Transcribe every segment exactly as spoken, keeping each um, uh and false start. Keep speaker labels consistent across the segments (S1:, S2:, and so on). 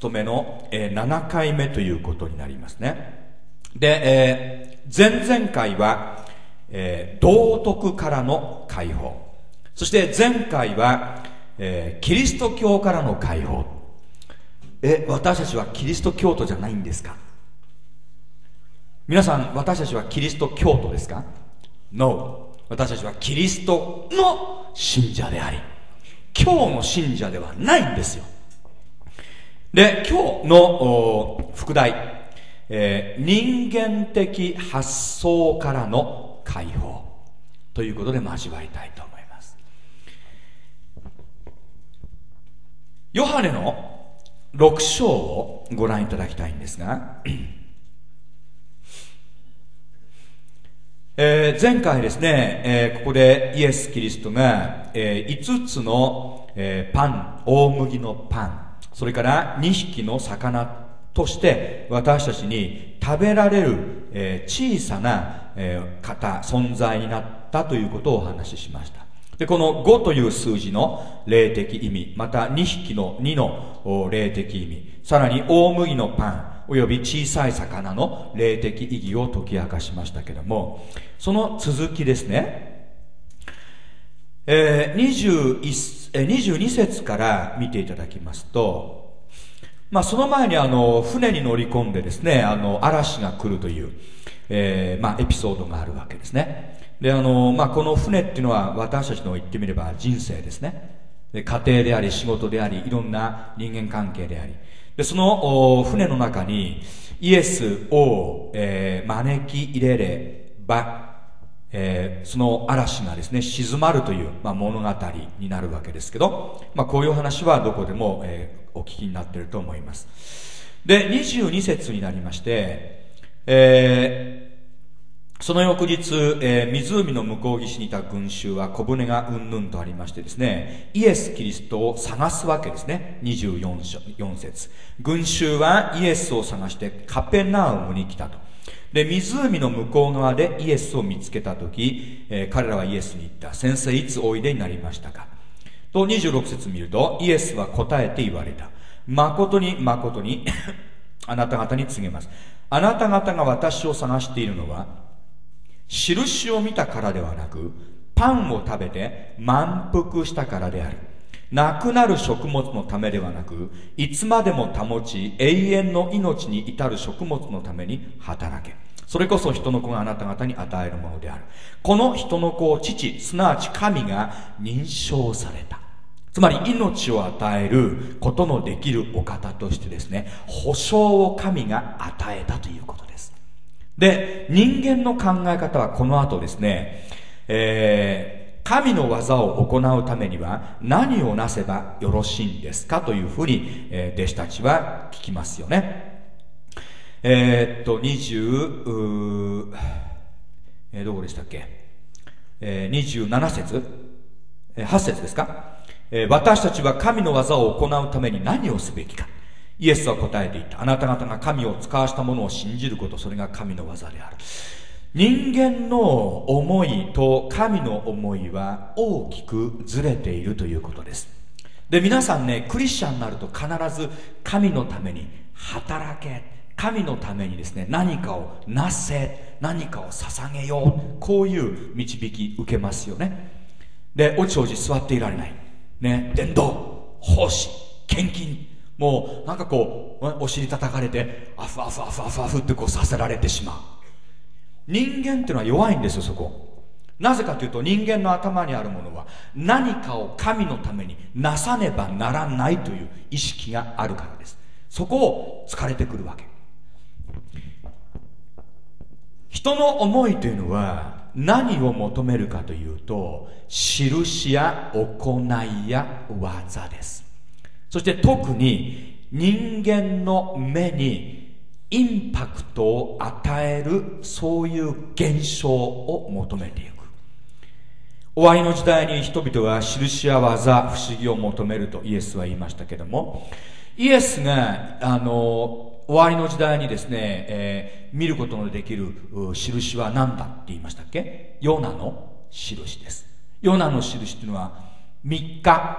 S1: 務めの、えー、ななかいめということになりますね。で、えー、前々回は、えー、道徳からの解放、そして前回は、えー、キリスト教からの解放。え、私たちはキリスト教徒じゃないんですか？皆さん、私たちはキリスト教徒ですか？ No。 私たちはキリストの信者であり、教の信者ではないんですよ。で、今日の副題、えー、人間的発想からの解放ということで交わりたいと思います。ヨハネのろく章をご覧いただきたいんですが、えー、前回ですね、えー、ここでイエス・キリストが、えー、いつつの、えー、パン、大麦のパン、それからにひきの魚として私たちに食べられる、えー、小さな、えー、方、存在になったということをお話ししました。で、このごという数字の霊的意味、またにひきのにの霊的意味、さらに大麦のパンおよび小さい魚の霊的意義を解き明かしましたけども、その続きですね、えー、にじゅういちえー、にじゅうに節から見ていただきますと、まあ、その前にあの船に乗り込んでですね、あの嵐が来るという、えーまあ、エピソードがあるわけですね。で、あの、まあ、この船っていうのは私たちの言ってみれば人生ですね。で、家庭であり仕事でありいろんな人間関係であり、で、その船の中にイエスを、えー、招き入れれば、えー、その嵐がですね静まるという、まあ、物語になるわけですけど、まあ、こういう話はどこでも、えー、お聞きになっていると思います。で、にじゅうに節になりまして、えー、その翌日、えー、湖の向こう岸にいた群衆は小舟がうんぬんとありましてですね、イエス・キリストを探すわけですね。にじゅうよん節、群衆はイエスを探してカペナウムに来たと。で、湖の向こう側でイエスを見つけたとき、えー、彼らはイエスに言った。先生、いつおいでになりましたか？とにじゅうろく節見ると、イエスは答えて言われた。誠に誠にあなた方に告げます。あなた方が私を探しているのは、印を見たからではなく、パンを食べて満腹したからである。なくなる食物のためではなく、いつまでも保ち永遠の命に至る食物のために働け。それこそ人の子があなた方に与えるものである。この人の子を父、すなわち神が認証された。つまり命を与えることのできるお方としてですね、保証を神が与えたということです。で、人間の考え方はこの後ですね、えー神の技を行うためには何をなせばよろしいんですかというふうに、えー、弟子たちは聞きますよね。えー、っとにじゅう、えー、どこでしたっけ、えー、にじゅうなな節、えー、はち節ですか、えー、私たちは神の技を行うために何をすべきか。イエスは答えていった。あなた方が神を使わしたものを信じること、それが神の技である。人間の思いと神の思いは大きくずれているということです。で、皆さんね、クリスチャンになると必ず神のために働け、神のためにですね、何かをなせ、何かを捧げよう、こういう導き受けますよね。で、おちおち座っていられない。ね、伝道、奉仕、献金、もうなんかこう、お尻叩かれて、アフアフアフアフアフってこうさせられてしまう。人間っていうのは弱いんですよ、そこ。なぜかというと、人間の頭にあるものは何かを神のためになさねばならないという意識があるからです。そこを疲れてくるわけ。人の思いというのは何を求めるかというと、印や行いや技です。そして特に人間の目にインパクトを与える、そういう現象を求めていく。終わりの時代に人々は印や技、不思議を求めるとイエスは言いましたけども、イエスがあの終わりの時代にですね、えー、見ることのできる印は何だって言いましたっけ？ヨナの印です。ヨナの印っていうのはみっか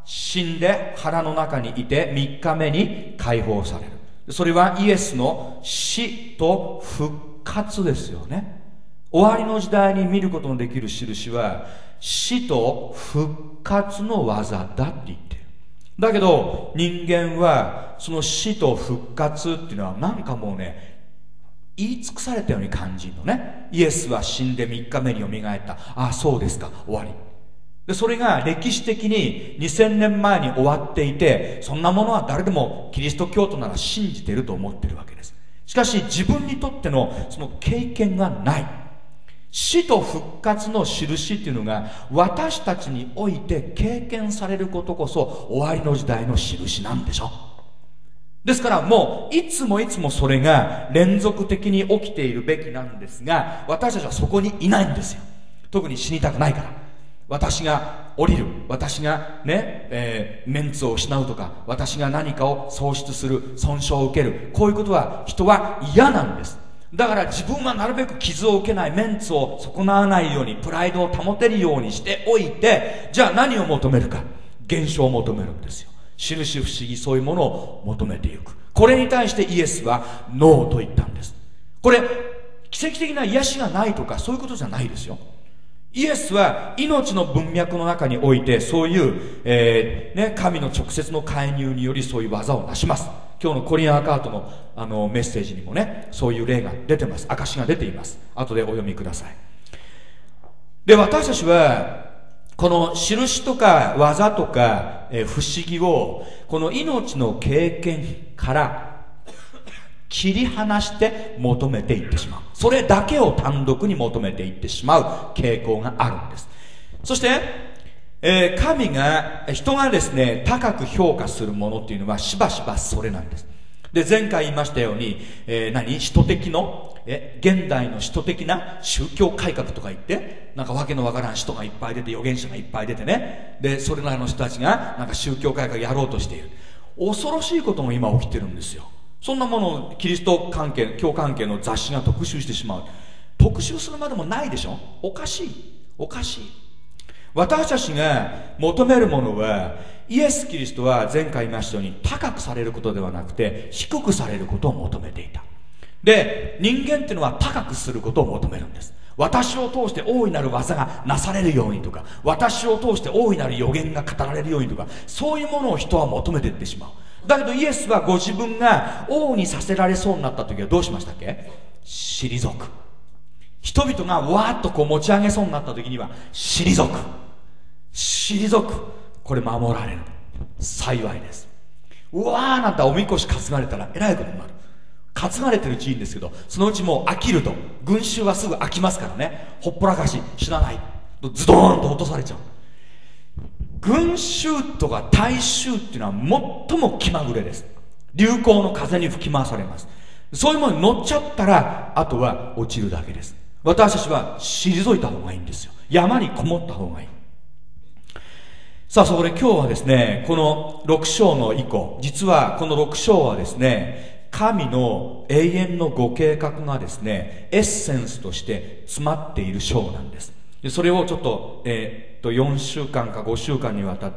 S1: 死んで腹の中にいてみっかめに解放される。それはイエスの死と復活ですよね。終わりの時代に見ることのできる印は死と復活の技だって言ってる。だけど人間はその死と復活っていうのはなんかもうね、言い尽くされたように感じるのね。イエスは死んでみっかめによみがえった。ああそうですか、終わりで、それが歴史的ににせんねんまえに終わっていて、そんなものは誰でもキリスト教徒なら信じていると思っているわけです。しかし自分にとってのその経験がない。死と復活の印っていうのが私たちにおいて経験されることこそ終わりの時代の印なんでしょ。ですからもういつもいつもそれが連続的に起きているべきなんですが、私たちはそこにいないんですよ。特に死にたくないから。私が降りる、私がね、えー、メンツを失うとか、私が何かを喪失する、損傷を受ける、こういうことは人は嫌なんです。だから自分はなるべく傷を受けない、メンツを損なわないように、プライドを保てるようにしておいて、じゃあ何を求めるか、現象を求めるんですよ。印不思議、そういうものを求めていく。これに対してイエスはノーと言ったんです。これ奇跡的な癒しがないとかそういうことじゃないですよ。イエスは命の文脈の中においてそういう、えーね、神の直接の介入によりそういう技を成します。今日のコリアン・アカートの、あのメッセージにもね、そういう例が出てます。証が出ています。後でお読みください。で、私たちはこの印とか技とか、えー、不思議をこの命の経験から切り離して求めていってしまう。それだけを単独に求めていってしまう傾向があるんです。そして、えー、神が人がですね高く評価するものっていうのはしばしばそれなんです。で、前回言いましたように、えー、何使徒的のえ現代の使徒的な宗教改革とか言ってなんかわけのわからん使徒がいっぱい出て預言者がいっぱい出てね、でそれらの人たちがなんか宗教改革やろうとしている。恐ろしいことも今起きてるんですよ。そんなものをキリスト関係、教関係の雑誌が特集してしまう。特集するまでもないでしょ。おかしい。おかしい。私たちが求めるものは、イエス・キリストは前回言いましたように高くされることではなくて低くされることを求めていた。で、人間っていうのは高くすることを求めるんです。私を通して大いなる技がなされるようにとか、私を通して大いなる予言が語られるようにとか、そういうものを人は求めていってしまう。だけどイエスはご自分が王にさせられそうになった時はどうしましたっけ？退く。人々がわーっとこう持ち上げそうになった時には退く。退く。これ守られる。幸いです。うわーなんておみこし担がれたらえらいことになる。担がれてるうちいいんですけど、そのうちもう飽きると、群衆はすぐ飽きますからね、ほっぽらかし死なないズドーンと落とされちゃう。群衆とか大衆っていうのは最も気まぐれです。流行の風に吹き回されます。そういうものに乗っちゃったらあとは落ちるだけです。私たちは退いた方がいいんですよ。山にこもった方がいい。さあ、そこで今日はですね、このろく章の以降、実はこのろく章はですね、神の永遠のご計画がですねエッセンスとして詰まっている章なんです。でそれをちょっと、えー、っとよんしゅうかんかごしゅうかんにわたって、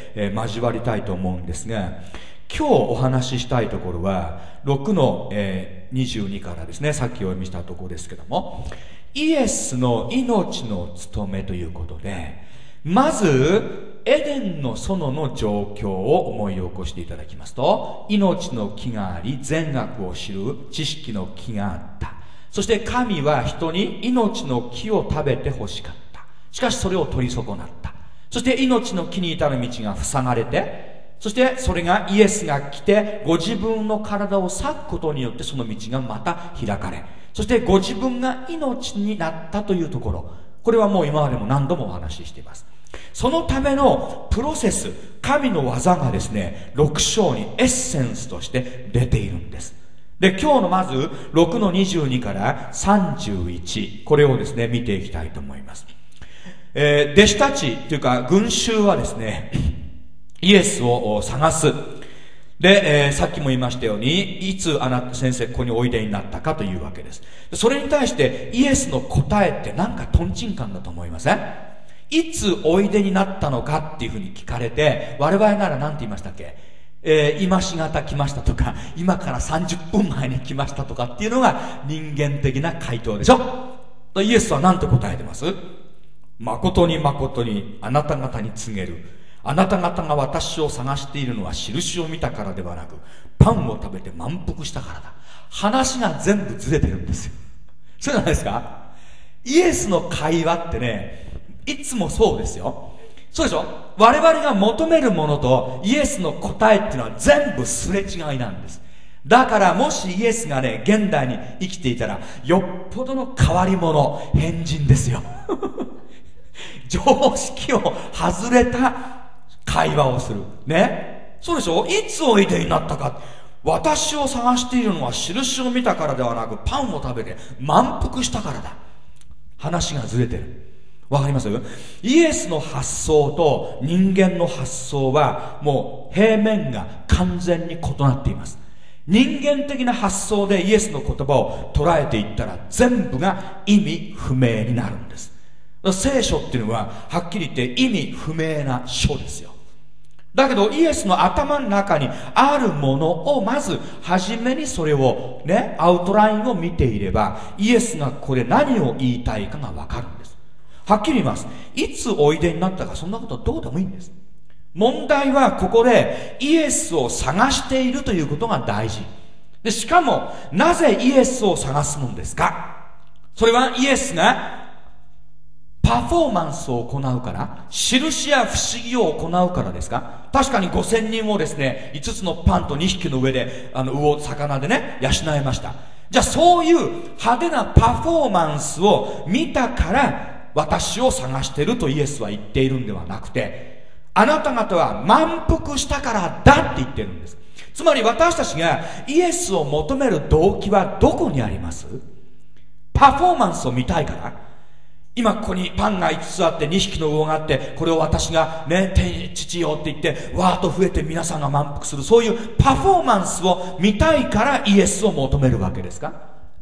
S1: えー、交わりたいと思うんですが、今日お話ししたいところはろくの、えー、にじゅうにからですね、さっきお読みしたところですけども、イエスの命の務めということで、まずエデンの園の状況を思い起こしていただきますと、命の木があり善悪を知る知識の木があった。そして神は人に命の木を食べて欲しかった。しかしそれを取り損なった。そして命の木に至る道が塞がれて、そしてそれがイエスが来てご自分の体を裂くことによってその道がまた開かれ、そしてご自分が命になったというところ、これはもう今までも何度もお話ししています。そのためのプロセス、神の技がですねろく章にエッセンスとして出ているんです。で、今日のまずろくのにじゅうにからさんじゅういち、これをですね見ていきたいと思います。えー、弟子たちというか群衆はですねイエスを探す。で、えー、さっきも言いましたように、いつあなた先生ここにおいでになったかというわけです。それに対してイエスの答えってなんかトンチンカンだと思いません？ いつおいでになったのかっていうふうに聞かれて、我々なら何て言いましたっけ？えー、今しがた来ましたとか、今からさんじゅっぷんまえに来ましたとかっていうのが人間的な回答でしょ。イエスは何て答えてます？誠に誠にあなた方に告げる。あなた方が私を探しているのは印を見たからではなく、パンを食べて満腹したからだ。話が全部ずれてるんですよ。そうじゃないですか？イエスの会話ってね、いつもそうですよ。そうでしょ？我々が求めるものとイエスの答えっていうのは全部すれ違いなんです。だからもしイエスがね、現代に生きていたら、よっぽどの変わり者、変人ですよ。常識を外れた会話をする。ね。そうでしょ？いつおいでになったか。私を探しているのは印を見たからではなく、パンを食べて満腹したからだ。話がずれてる。わかります？イエスの発想と人間の発想はもう平面が完全に異なっています。人間的な発想でイエスの言葉を捉えていったら全部が意味不明になるんです。聖書っていうのははっきり言って意味不明な書ですよ。だけどイエスの頭の中にあるものをまず初めにそれをね、アウトラインを見ていれば、イエスがここで何を言いたいかがわかるんです。はっきり言います。いつおいでになったかそんなことどうでもいいんです。問題はここでイエスを探しているということが大事で、しかもなぜイエスを探すのですか？それはイエスがパフォーマンスを行うから、印や不思議を行うからですか？確かにごせんにんをですね、いつつのパンとにひきの上で、あの魚、魚でね、養えました。じゃあそういう派手なパフォーマンスを見たから私を探しているとイエスは言っているんではなくて、あなた方は満腹したからだって言ってるんです。つまり私たちがイエスを求める動機はどこにあります？パフォーマンスを見たいから？今ここにパンがいつつあってにひきの魚があって、これを私がね、天父よって言ってわーっと増えて皆さんが満腹する、そういうパフォーマンスを見たいからイエスを求めるわけですか？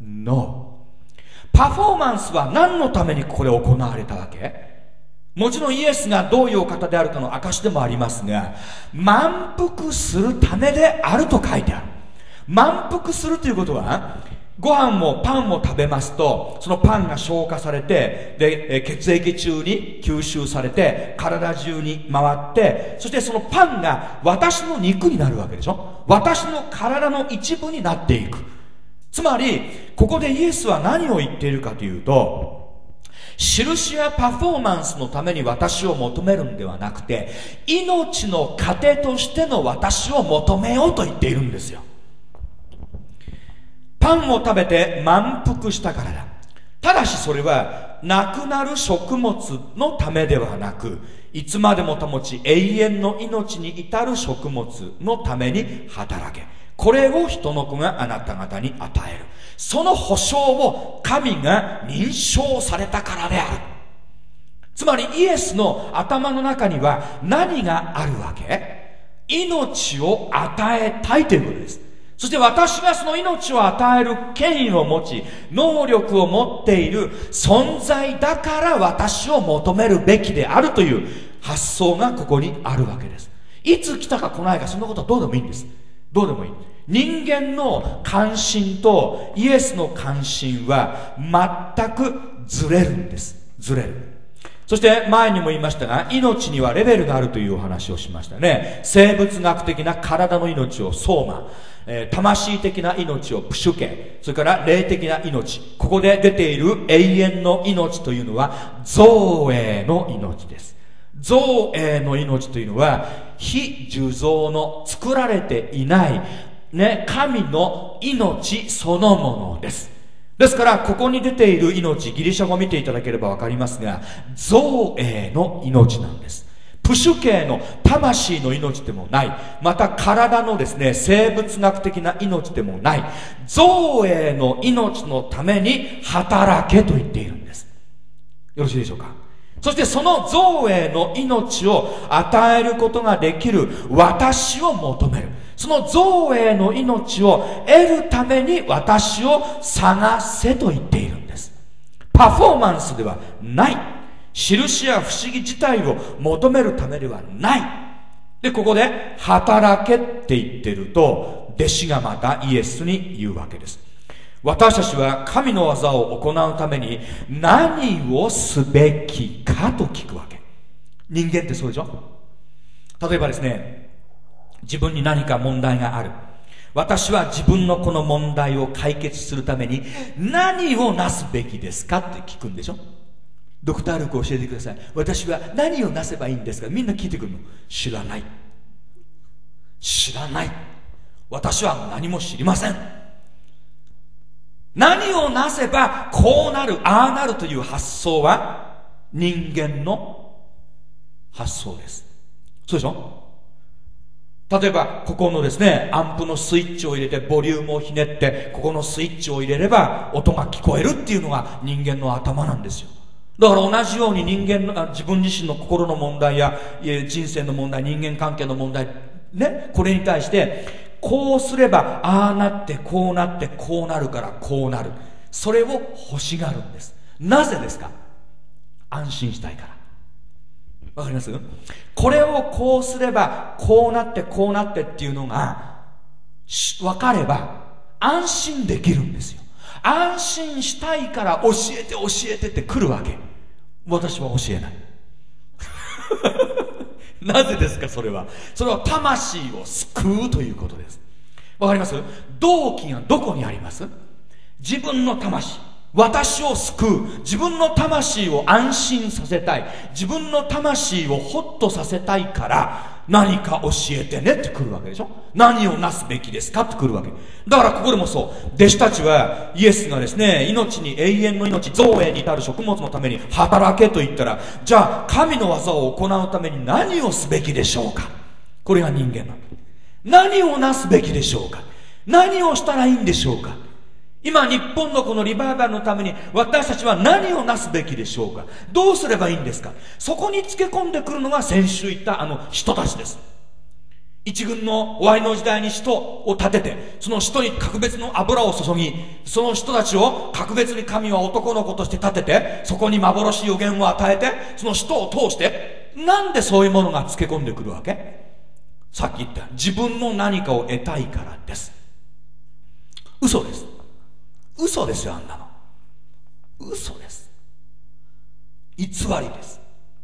S1: No。 パフォーマンスは何のためにここで行われたわけ？もちろんイエスがどういうお方であるかの証でもありますが、満腹するためであると書いてある。満腹するということは、ご飯もパンも食べますと、そのパンが消化されて、で、血液中に吸収されて、体中に回って、そしてそのパンが私の肉になるわけでしょ？私の体の一部になっていく。つまり、ここでイエスは何を言っているかというと、印やパフォーマンスのために私を求めるんではなくて、命の糧としての私を求めようと言っているんですよ。パンを食べて満腹したからだ。ただしそれはなくなる食物のためではなく、いつまでも保ち永遠の命に至る食物のために働け。これを人の子があなた方に与える。その保証を神が認証されたからである。つまりイエスの頭の中には何があるわけ？命を与えたいということです。そして私がその命を与える権威を持ち、能力を持っている存在だから私を求めるべきであるという発想がここにあるわけです。いつ来たか来ないかそんなことはどうでもいいんです。どうでもいい。人間の関心とイエスの関心は全くずれるんです。ずれる。そして前にも言いましたが、命にはレベルがあるというお話をしましたね。生物学的な体の命をソーマ、えー、魂的な命をプシュケ、それから霊的な命、ここで出ている永遠の命というのは造営の命です。造営の命というのは非受造の作られていないね、神の命そのものです。ですからここに出ている命、ギリシャ語を見ていただければわかりますが、造営の命なんです。プシュ系の魂の命でもない、また体のですね、生物学的な命でもない、造営の命のために働けと言っているんです。よろしいでしょうか。そしてその造営の命を与えることができる私を求める。その造営の命を得るために私を探せと言っているんです。パフォーマンスではない。 印や不思議自体を求めるためではない。で、ここで働けって言ってると、弟子がまたイエスに言うわけです。私たちは神の技を行うために何をすべきかと聞くわけ。人間ってそうでしょ。例えばですね、自分に何か問題がある。私は自分のこの問題を解決するために何をなすべきですかって聞くんでしょ。ドクター・ルーク教えてください。私は何をなせばいいんですか。みんな聞いてくるの。知らない。知らない。私は何も知りません。何をなせばこうなる、ああなるという発想は人間の発想です。そうでしょ。例えばここのですね、アンプのスイッチを入れてボリュームをひねってここのスイッチを入れれば音が聞こえるっていうのが人間の頭なんですよ。だから同じように人間の自分自身の心の問題や人生の問題、人間関係の問題ね、これに対してこうすればああなってこうなってこうなるからこうなる、それを欲しがるんです。なぜですか。安心したいから。わかります？これをこうすればこうなってこうなってっていうのが分かれば安心できるんですよ。安心したいから教えて教えてって来るわけ。私は教えないなぜですか。それはそれは魂を救うということです。わかります？動機がどこにあります？自分の魂、私を救う、自分の魂を安心させたい、自分の魂をホッとさせたいから何か教えてねって来るわけでしょ。何をなすべきですかって来るわけだから、ここでもそう、弟子たちはイエスがですね、命に永遠の命、造営に至る食物のために働けと言ったら、じゃあ神の技を行うために何をすべきでしょうか。これが人間なの。何をなすべきでしょうか。何をしたらいいんでしょうか。今日本のこのリバイバルのために私たちは何をなすべきでしょうか。どうすればいいんですか。そこにつけ込んでくるのが先週言ったあの人たちです。一軍の終わりの時代に使徒を立てて、その使徒に格別の油を注ぎ、その人たちを格別に神は男の子として立てて、そこに幻予言を与えて、その使徒を通して、なんでそういうものがつけ込んでくるわけ。さっき言った自分の何かを得たいからです。嘘です。嘘ですよ。あんなの嘘です。偽りです。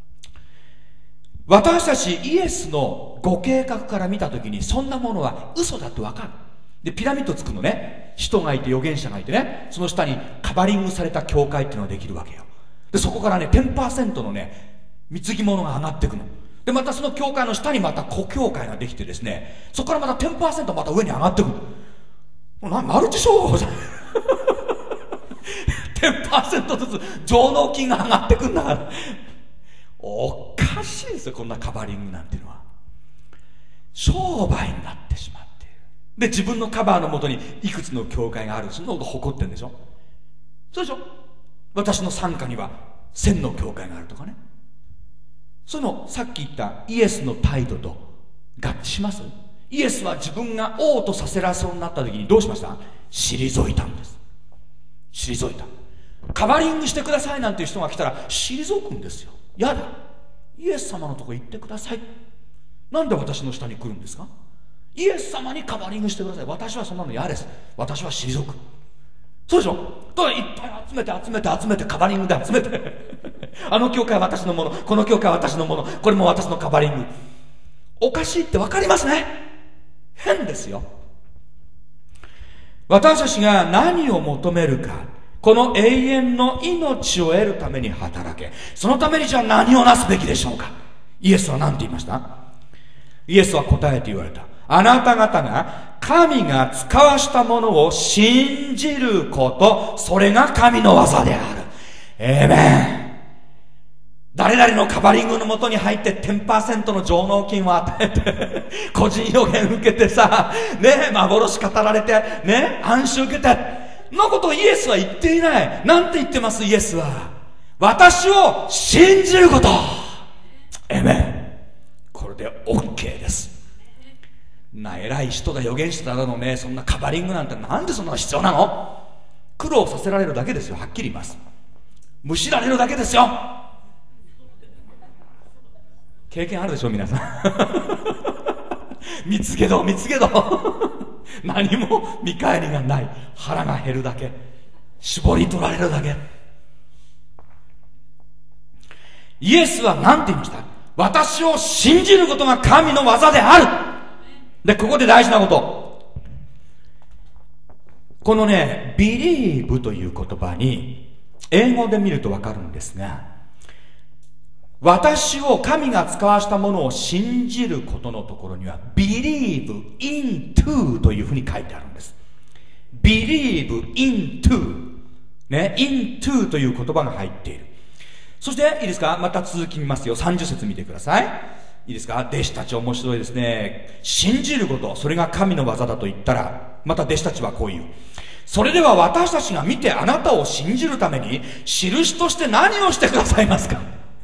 S1: 私たちイエスのご計画から見たときに、そんなものは嘘だってわかる。でピラミッド作るのね、人がいて預言者がいてね、その下にカバリングされた教会っていうのができるわけよ。でそこからね じゅっパーセント のね貢ぎ物が上がっていくので、またその教会の下にまた子教会ができてですね、そこからまた じゅっパーセント また上に上がっていくの。もうなマルチ商法じゃんじゅっパーセント ずつ上納金が上がってくんだからおかしいですよ。こんなカバリングなんていうのは商売になってしまっている。で自分のカバーのもとにいくつの教会がある、そんなこと誇ってるんでしょ。そうでしょ。私の傘下には千の教会があるとかね。そのさっき言ったイエスの態度と合致します？イエスは自分が王とさせられそうになった時にどうしました？退いたんです。退いた。カバリングしてくださいなんていう人が来たら退くんですよ。やだ、イエス様のとこ行ってください。なんで私の下に来るんですか。イエス様にカバリングしてください。私はそんなの嫌です。私は退く。そうでしょ。だからいっぱい集めて集めて集めてカバリングで集めてあの教会は私のもの、この教会は私のもの、これも私のカバリング。おかしいってわかりますね。変ですよ。私たちが何を求めるか、この永遠の命を得るために働け。そのためにじゃあ何をなすべきでしょうか。イエスは何て言いました？イエスは答えて言われた。あなた方が神が使わしたものを信じること、それが神の技である。エーメン。誰々のカバリングのもとに入って じゅっパーセント の上納金を与えて個人予言受けてさ、ね、幻語られてね、暗示受けてのことをイエスは言っていない。なんて言ってます？イエスは私を信じること。エメン。これで OK です。な偉い人だ、預言者だのね、そんなカバリングなんてなんでそんなの必要なの？苦労させられるだけですよ。はっきり言います。むしられるだけですよ。 経験あるでしょ皆さん。見つけど見つけど何も見返りがない。腹が減るだけ、絞り取られるだけ。イエスは何て言いました？私を信じることが神の技である。で、ここで大事なこと、このね believe という言葉に英語で見ると分かるんですが、私を神が使わしたものを信じることのところには believe into というふうに書いてあるんです。 believe into ね、into という言葉が入っている。そしていいですか、また続き見ますよ。さんじゅっ節見てください。いいですか。弟子たち面白いですね。信じること、それが神の技だと言ったら、また弟子たちはこう言う。それでは私たちが見てあなたを信じるために印として何をしてくださいますか？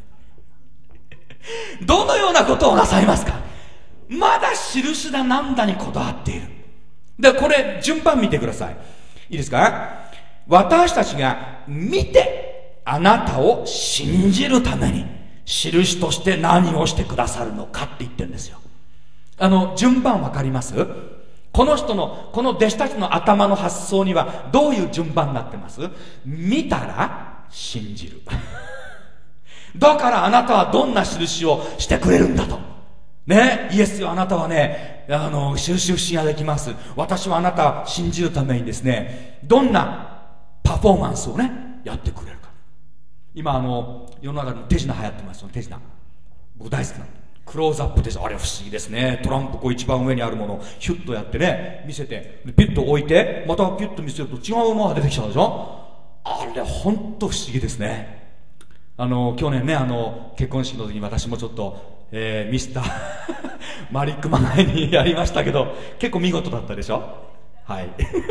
S1: どのようなことをなさいますか？まだ印だなんだにこだわっている。で、これ順番見てください。いいですか。私たちが見てあなたを信じるために印として何をしてくださるのかって言ってるんですよ。あの順番わかります？この人のこの弟子たちの頭の発想にはどういう順番になってます？見たら信じる。だからあなたはどんな印をしてくれるんだとね。イエスよ、あなたはね、あの印不思議ができます。私はあなたを信じるためにですね、どんなパフォーマンスをねやってくれるか。今あの世の中の手品流行ってますよ。手品僕大好きなの。クローズアップです。あれ不思議ですね。トランプこう一番上にあるものをヒュッとやってね見せて、ピュッと置いてまたピュッと見せると違うものが出てきちゃうでしょ。あれ本当不思議ですね。あの去年ね、あの結婚式の時に私もちょっと、えー、ミスターマリックマガイにやりましたけど、結構見事だったでしょ。はい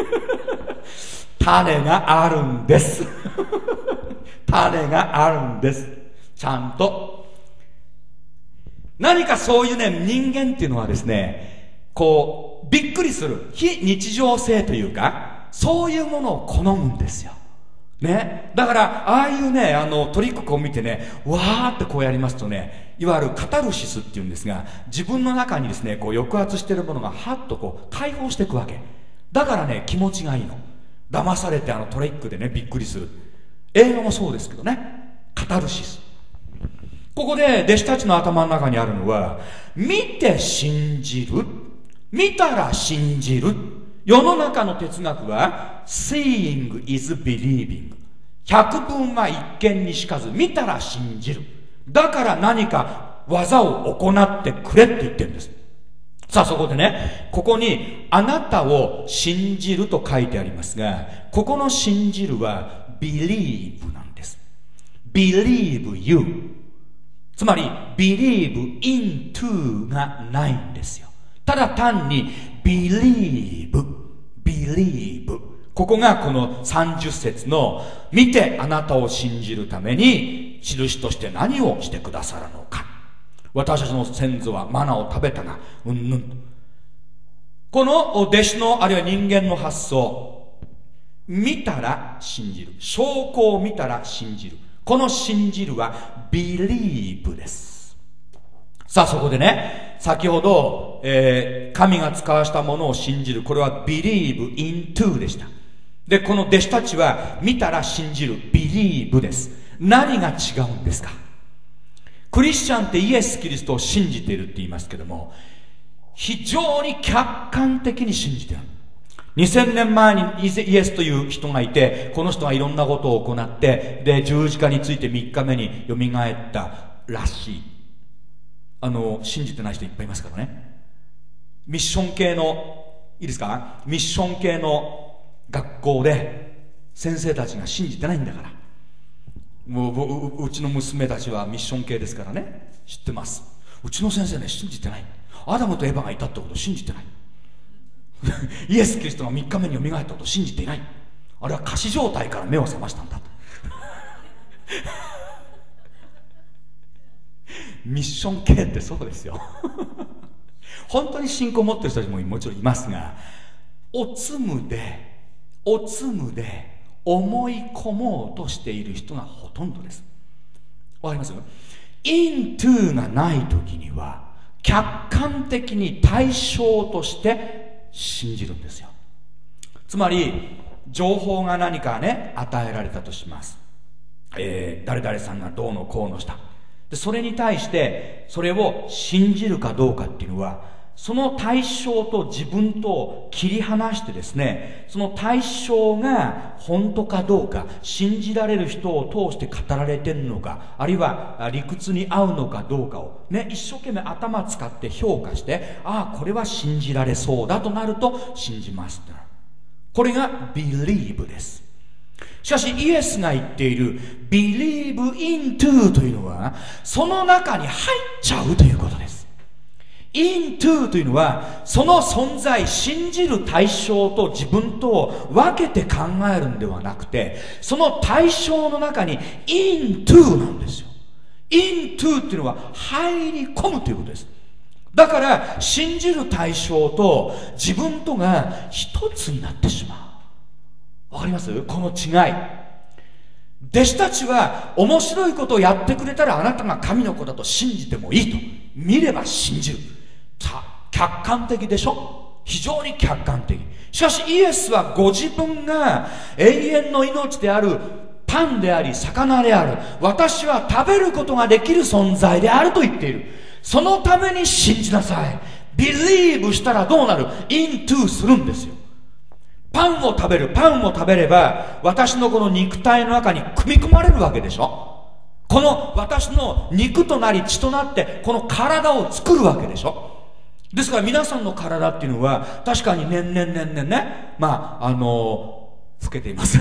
S1: 種があるんです種があるんです。ちゃんと何かそういうね、人間っていうのはですね、こうびっくりする非日常性というか、そういうものを好むんですよね。だからああいうね、あのトリックを見てね、わーってこうやりますとね、いわゆるカタルシスっていうんですが、自分の中にですねこう抑圧しているものがハッとこう解放していくわけだからね、気持ちがいいの。騙されてあのトリックでねびっくりする。映画もそうですけどね、カタルシス。ここで弟子たちの頭の中にあるのは、見て信じる、見たら信じる。世の中の哲学は Seeing is believing、 百聞は一見にしかず、見たら信じる。だから何か技を行ってくれって言ってるんです。さあそこでね、ここにあなたを信じると書いてありますが、ここの信じるは believe なんです。 believe you、 つまり believe into がないんですよ。ただ単に believe believe、 ここがこのさんじゅっ節の見てあなたを信じるために印として何をしてくださるのか。私たちの先祖はマナを食べたがうんぬんと。この弟子のあるいは人間の発想、見たら信じる、証拠を見たら信じる、この信じるは believe です。さあそこでね、先ほど、えー、神が使わしたものを信じる、これは believe into でした。でこの弟子たちは見たら信じる believe です。何が違うんですか。クリスチャンってイエス・キリストを信じているって言いますけども、非常に客観的に信じている。にせんねんまえにイエスという人がいて、この人がいろんなことを行って、で十字架についてみっかめによみがえったらしい。あの信じてない人いっぱいいますからね。ミッション系のいいですか、ミッション系の学校で先生たちが信じてないんだから。もう う, うちの娘たちはミッション系ですからね、知ってます。うちの先生ね信じてない。アダムとエヴァがいたってことを信じてないイエス・キリストがみっかめによみがえったことを信じていない。あれは仮死状態から目を覚ましたんだとミッション系ってそうですよ本当に信仰を持ってる人たちももちろんいますが、おつむでおつむで思い込もうとしている人がほとんどです。わかります？ into がない時には客観的に対象として信じるんですよ。つまり情報が何かね与えられたとします、えー、誰々さんがどうのこうのした。でそれに対してそれを信じるかどうかっていうのは、その対象と自分と切り離してですね、その対象が本当かどうか、信じられる人を通して語られてるのか、あるいは理屈に合うのかどうかをね、一生懸命頭使って評価して、ああこれは信じられそうだとなると信じますってなる。これが believe です。しかしイエスが言っている believe into というのは、その中に入っちゃうということです。into というのは、その存在、信じる対象と自分とを分けて考えるんではなくて、その対象の中に into なんですよ。into っていうのは入り込むということです。だから信じる対象と自分とが一つになってしまう。わかります？この違い。弟子たちは面白いことをやってくれたらあなたが神の子だと信じてもいいと。見れば信じる。客観的でしょ？非常に客観的。しかしイエスはご自分が永遠の命であるパンであり魚である、私は食べることができる存在であると言っている。そのために信じなさい。Believe したらどうなる？ into するんですよ。パンを食べる。パンを食べれば私のこの肉体の中に組み込まれるわけでしょ。この私の肉となり血となってこの体を作るわけでしょ。ですから皆さんの体っていうのは確かに年々年々ね、まああの老けています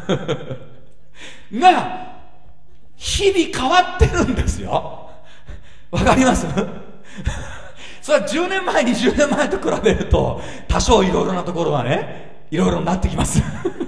S1: が日々変わってるんですよ。わかりますそれはじゅうねんまえにじゅうねんまえと比べると多少いろいろなところはねいろいろになってきます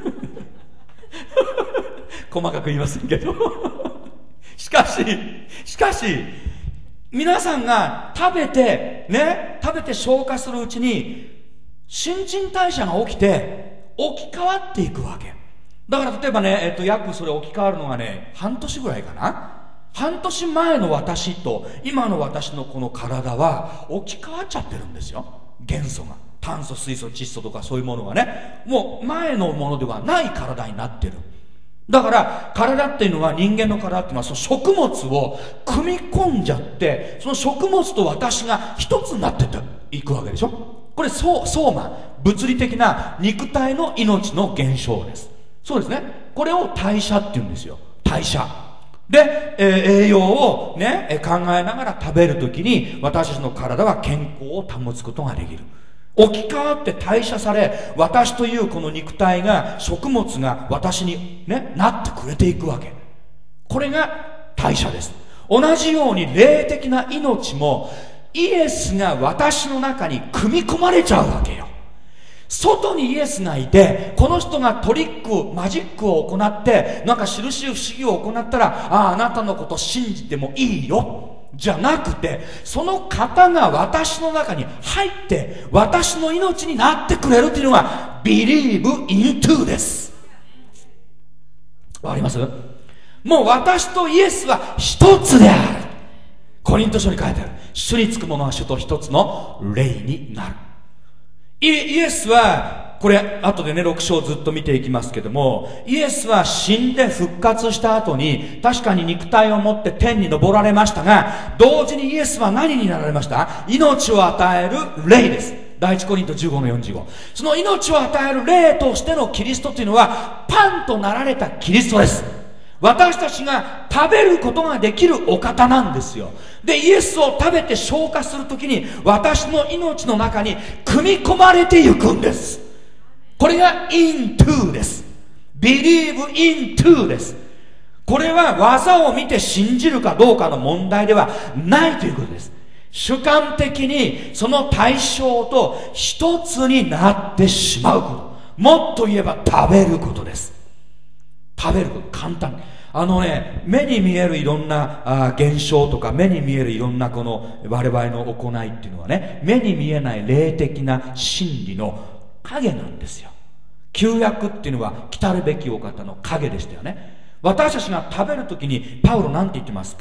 S1: 細かく言いませんけどしかししかし皆さんが食べてね食べて消化するうちに新陳代謝が起きて置き換わっていくわけだから。例えばね、えっと、約それ置き換わるのがね半年ぐらいかな。半年前の私と今の私のこの体は置き換わっちゃってるんですよ。元素が炭素水素窒素とかそういうものがねもう前のものではない体になってる。だから体っていうのは人間の体っていうのはその食物を組み込んじゃってその食物と私が一つになっていくわけでしょ。これソソーマ物理的な肉体の命の現象です。そうですね。これを代謝っていうんですよ。代謝で、えー、栄養をね、えー、考えながら食べるときに私たちの体は健康を保つことができる。置き換わって代謝され私というこの肉体が食物が私に、ね、なってくれていくわけ。これが代謝です。同じように霊的な命もイエスが私の中に組み込まれちゃうわけよ。外にイエスがいてこの人がトリックマジックを行ってなんか印不思議を行ったらあああなたのこと信じてもいいよじゃなくてその方が私の中に入って私の命になってくれるというのが Believe into です。わかります？もう私とイエスは一つである。コリント書に書いてある。主につく者は主と一つの霊になる。イエスはこれ後でねろく章ずっと見ていきますけども、イエスは死んで復活した後に確かに肉体を持って天に昇られましたが、同時にイエスは何になられました？命を与える霊です。第一コリントじゅうごのよんじゅうご。その命を与える霊としてのキリストというのはパンとなられたキリストです。私たちが食べることができるお方なんですよ。でイエスを食べて消化するときに私の命の中に組み込まれていくんです。これが into です。 Believe into です。これは技を見て信じるかどうかの問題ではないということです。主観的にその対象と一つになってしまうこと、もっと言えば食べることです。食べること、簡単にあのね、目に見えるいろんなあ現象とか目に見えるいろんなこの我々の行いっていうのはね、目に見えない霊的な真理の影なんですよ。旧約っていうのは来るべきお方の影でしたよね。私たちが食べるときにパウロなんて言ってますっけ？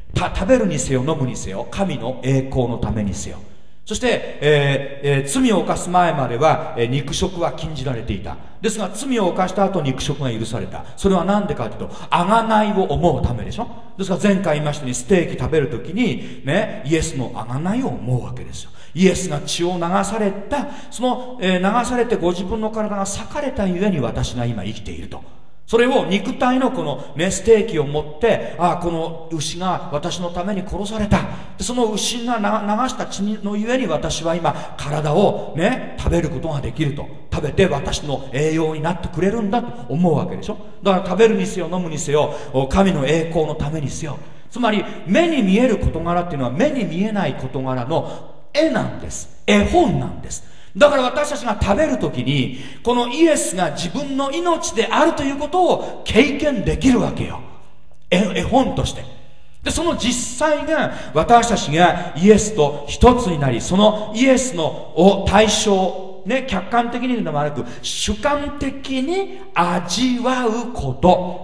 S1: た食べるにせよ飲むにせよ神の栄光のためにせよ。そして、えーえー、罪を犯す前までは、えー、肉食は禁じられていた。ですが罪を犯した後肉食が許された。それは何でかというと、贖いを思うためでしょ。ですから前回言いましたように、ステーキ食べるときにね、イエスの贖いを思うわけですよ。イエスが血を流された、その、えー、流されてご自分の体が裂かれたゆえに私が今生きていると。それを肉体のこのね、ステーキを持って、ああ、この牛が私のために殺された。でその牛が流した血のゆえに私は今、体をね、食べることができると。食べて私の栄養になってくれるんだと思うわけでしょ。だから食べるにせよ飲むにせよ、神の栄光のためにせよ。つまり、目に見える事柄っていうのは目に見えない事柄の絵なんです。絵本なんです。だから私たちが食べるときに、このイエスが自分の命であるということを経験できるわけよ。絵本として。で、その実際が私たちがイエスと一つになり、そのイエスの対象、ね、客観的にでもなく、主観的に味わうこと。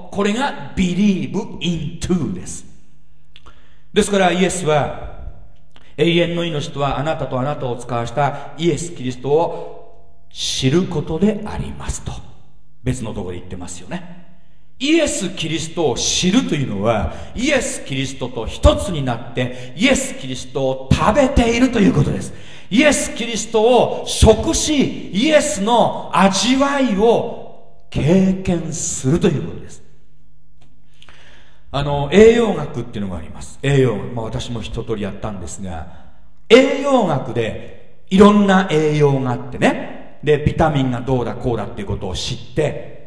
S1: これが believe into です。ですからイエスは、永遠の命とはあなたとあなたを使わしたイエス・キリストを知ることでありますと別のところで言ってますよね。イエス・キリストを知るというのはイエス・キリストと一つになってイエス・キリストを食べているということです。イエス・キリストを食しイエスの味わいを経験するということです。あの栄養学っていうのがあります。栄養学、まあ、私も一通りやったんですが、栄養学でいろんな栄養があってね、でビタミンがどうだこうだっていうことを知って、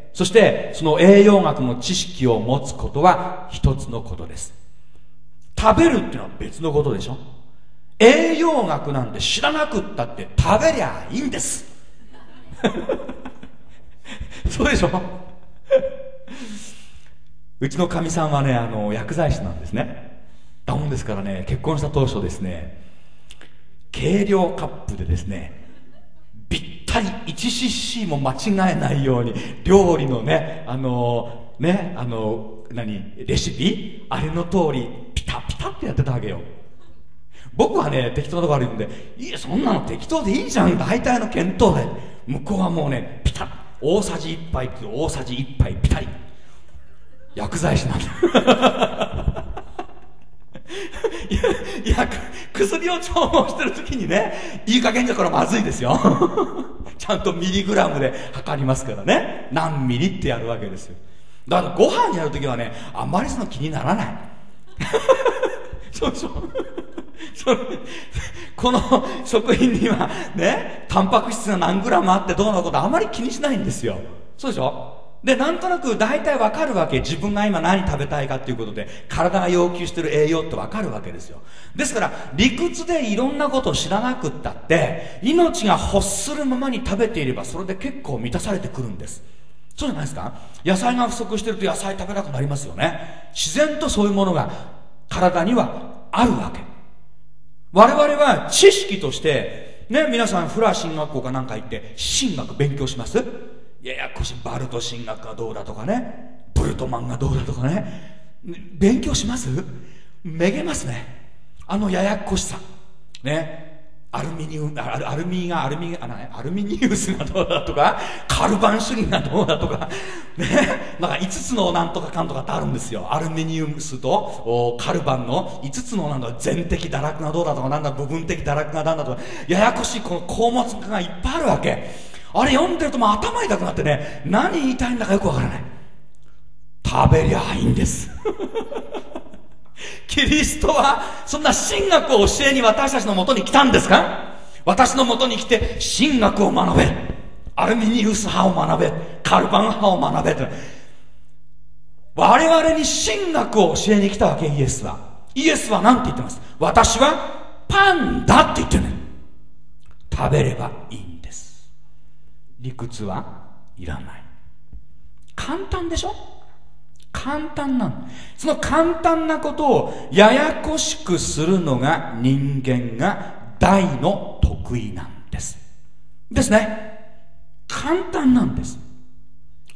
S1: そしてその栄養学の知識を持つことは一つのことです。食べるっていうのは別のことでしょ。栄養学なんて知らなくったって食べりゃいいんですそうでしょうちのかみさんはね、あの薬剤師なんですね。だもんですからね、結婚した当初ですね、計量カップでですね、ぴったり いちシーシー も間違えないように料理のね、あのね、あの何レシピあれの通りピタピタってやってたわけよ。僕はね適当なとこ歩いてんで、いやそんなの適当でいいじゃん、大体の見当で。向こうはもうねピタッ、大さじいっぱいって大さじいっぱいピタリ。薬剤師なんだいや、いや薬を調合してる時にね、いい加減じゃこれまずいですよちゃんとミリグラムで測りますからね、何ミリってやるわけですよ。だからご飯やる時はね、あんまりその気にならないそうそうそこの食品にはね、タンパク質が何グラムあってどうなことあんまり気にしないんですよ。そうでしょ。で、なんとなく大体わかるわけ。自分が今何食べたいかっていうことで、体が要求してる栄養ってわかるわけですよ。ですから、理屈でいろんなことを知らなくったって、命が欲するままに食べていれば、それで結構満たされてくるんです。そうじゃないですか。野菜が不足してると野菜食べたくなりますよね。自然とそういうものが体にはあるわけ。我々は知識として、ね、皆さんフラ進学校かなんか行って、神学勉強します？ややこしいバルト神学がどうだとかね、ブルトマンがどうだとかね、勉強します？めげますね、あのややこしさね。アルミニウムアルアルミがアルミあアルミニウスがどうだとか、カルバン主義がどうだとかね、なんかいつつのなんとかかんとかってあるんですよ。アルミニウスとカルバンのいつつのなんだ、全的堕落がどうだとか、なんだ部分的堕落がなんだとか、ややこしいこの項目がいっぱいあるわけ。あれ読んでるともう頭痛くなってね、何言いたいんだかよくわからない。食べりゃいいんですキリストはそんな神学を教えに私たちのもとに来たんですか？私のもとに来て神学を学べ、アルミニウス派を学べ、カルバン派を学べと、我々に神学を教えに来たわけ。イエスはイエスは何て言ってます？私はパンだって言ってるね。食べればいい。理屈はいらない。簡単でしょ。簡単なの。その簡単なことをややこしくするのが人間が大の得意なんですですね。簡単なんです。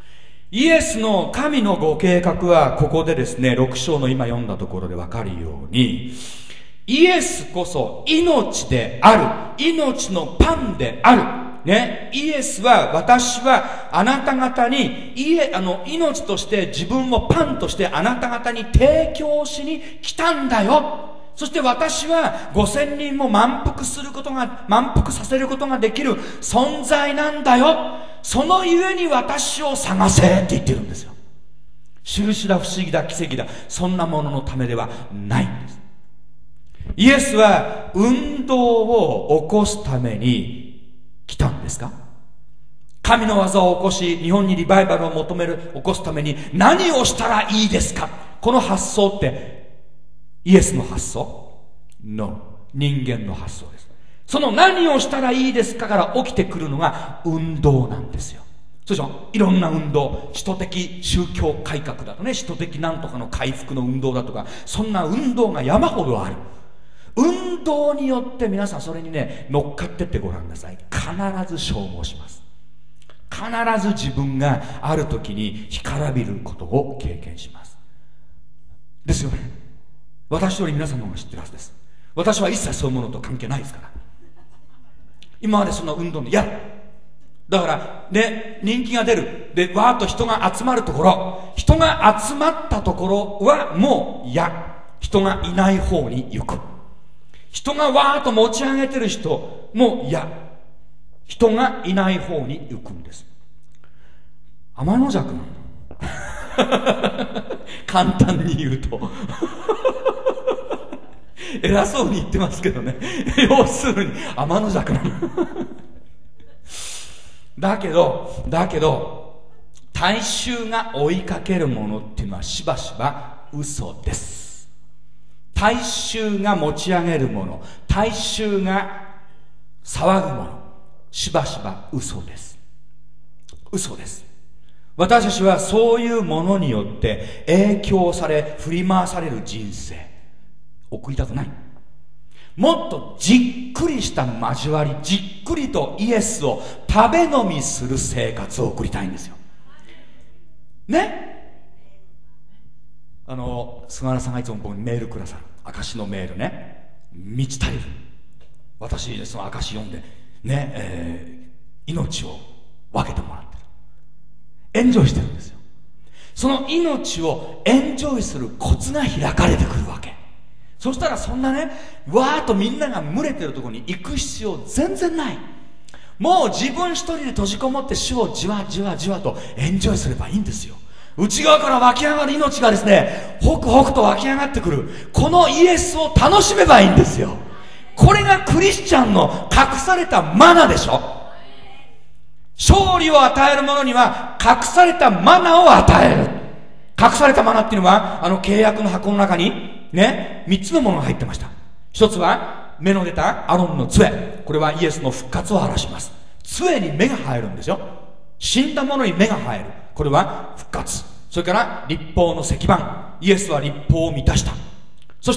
S1: イエスの神のご計画はここでですね、ろく章の今読んだところでわかるように、イエスこそ命である、命のパンである。ね、イエスは、私はあなた方にイエあの命として自分をパンとしてあなた方に提供しに来たんだよ。そして私はごせんにんも満腹することが満腹させることができる存在なんだよ。そのゆえに私を探せって言ってるんですよ。印だ、不思議だ、奇跡だ、そんなもののためではないんです。イエスは運動を起こすために来たんですか？神の技を起こし、日本にリバイバルを求める、起こすために何をしたらいいですか？この発想ってイエスの発想？ No。人間の発想です。その何をしたらいいですかから起きてくるのが運動なんですよ。そうでしょ？いろんな運動、使徒的宗教改革だとね、使徒的なんとかの回復の運動だとか、そんな運動が山ほどある。運動によって皆さんそれにね、乗っかってってごらんなさい。必ず消耗します。必ず自分がある時に干からびることを経験します。ですよね。私より皆さんの方が知ってるはずです。私は一切そういうものと関係ないですから。今までそんな運動でやる。だからね、人気が出る。で、わーっと人が集まるところ、人が集まったところはもう嫌。人がいない方に行く。人がわーっと持ち上げてる人も嫌。人がいない方に行くんです。天の弱なの。簡単に言うと。偉そうに言ってますけどね。要するに天の弱なの。だけど、だけど、大衆が追いかけるものっていうのはしばしば嘘です。大衆が持ち上げるもの、大衆が騒ぐもの、しばしば嘘です。嘘です。私たちはそういうものによって影響され、振り回される人生、送りたくない。もっとじっくりした交わり、じっくりとイエスを食べ飲みする生活を送りたいんですよ。ね？あの、菅原さんがいつも僕にメールくださる。証のメールね。満ち足りる。私、その証読んで、ね、えー、命を分けてもらってる。エンジョイしてるんですよ。その命をエンジョイするコツが開かれてくるわけ。そしたらそんなね、わーっとみんなが群れてるところに行く必要全然ない。もう自分一人で閉じこもって主をじわじわじわとエンジョイすればいいんですよ。内側から湧き上がる命がですね、ホクホクと湧き上がってくる。このイエスを楽しめばいいんですよ。これがクリスチャンの隠されたマナでしょ。勝利を与える者には隠されたマナを与える。隠されたマナっていうのは、あの契約の箱の中にね、三つのものが入ってました。一つは目の出たアロンの杖。これはイエスの復活を表します。杖に目が生えるんですよ。死んだ者に目が生える。これは復活。それから立法の石板。イエスは立法を満たした。そして、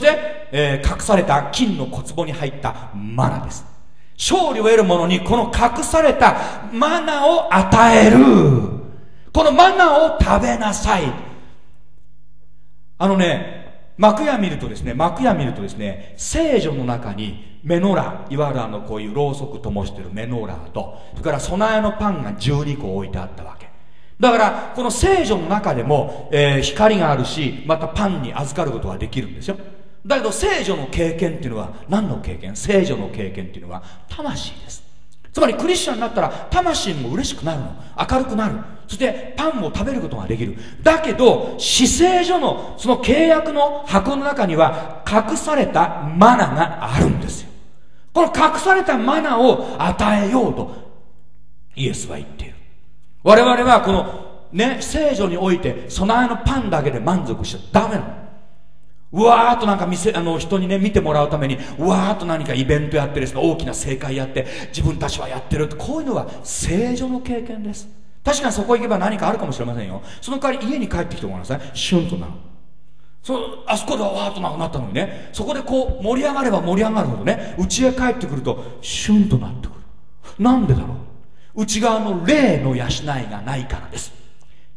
S1: えー、隠された金の小壺に入ったマナです。勝利を得る者にこの隠されたマナを与える。このマナを食べなさい。あのね、幕屋見るとですね、幕屋見るとですね、聖女の中にメノラ、いわゆるあのこういうろうそく灯してるメノラと、それから備えのパンがじゅうにこ置いてあったわけ。だからこの聖女の中でも、えー、光があるし、またパンに預かることができるんですよ。だけど聖女の経験っていうのは何の経験？聖女の経験っていうのは魂です。つまりクリスチャンになったら魂も嬉しくなるの、明るくなる、そしてパンを食べることができる。だけど至聖所のその契約の箱の中には隠されたマナがあるんですよ。この隠されたマナを与えようとイエスは言っている。我々はこのね、聖女において備えのパンだけで満足しちゃダメなの。うわーっとなんか見せ、あの人にね見てもらうためにうわーっと何かイベントやってですね、大きな盛会やって自分たちはやってるって、こういうのは聖女の経験です。確かにそこ行けば何かあるかもしれませんよ。その代わり家に帰ってきてごらんなさい。シュンとなる。そあそこでわーっとなくなったのにね、そこでこう盛り上がれば盛り上がるほどね、家へ帰ってくるとシュンとなってくる。なんでだろう。内側の霊の養いがないからです。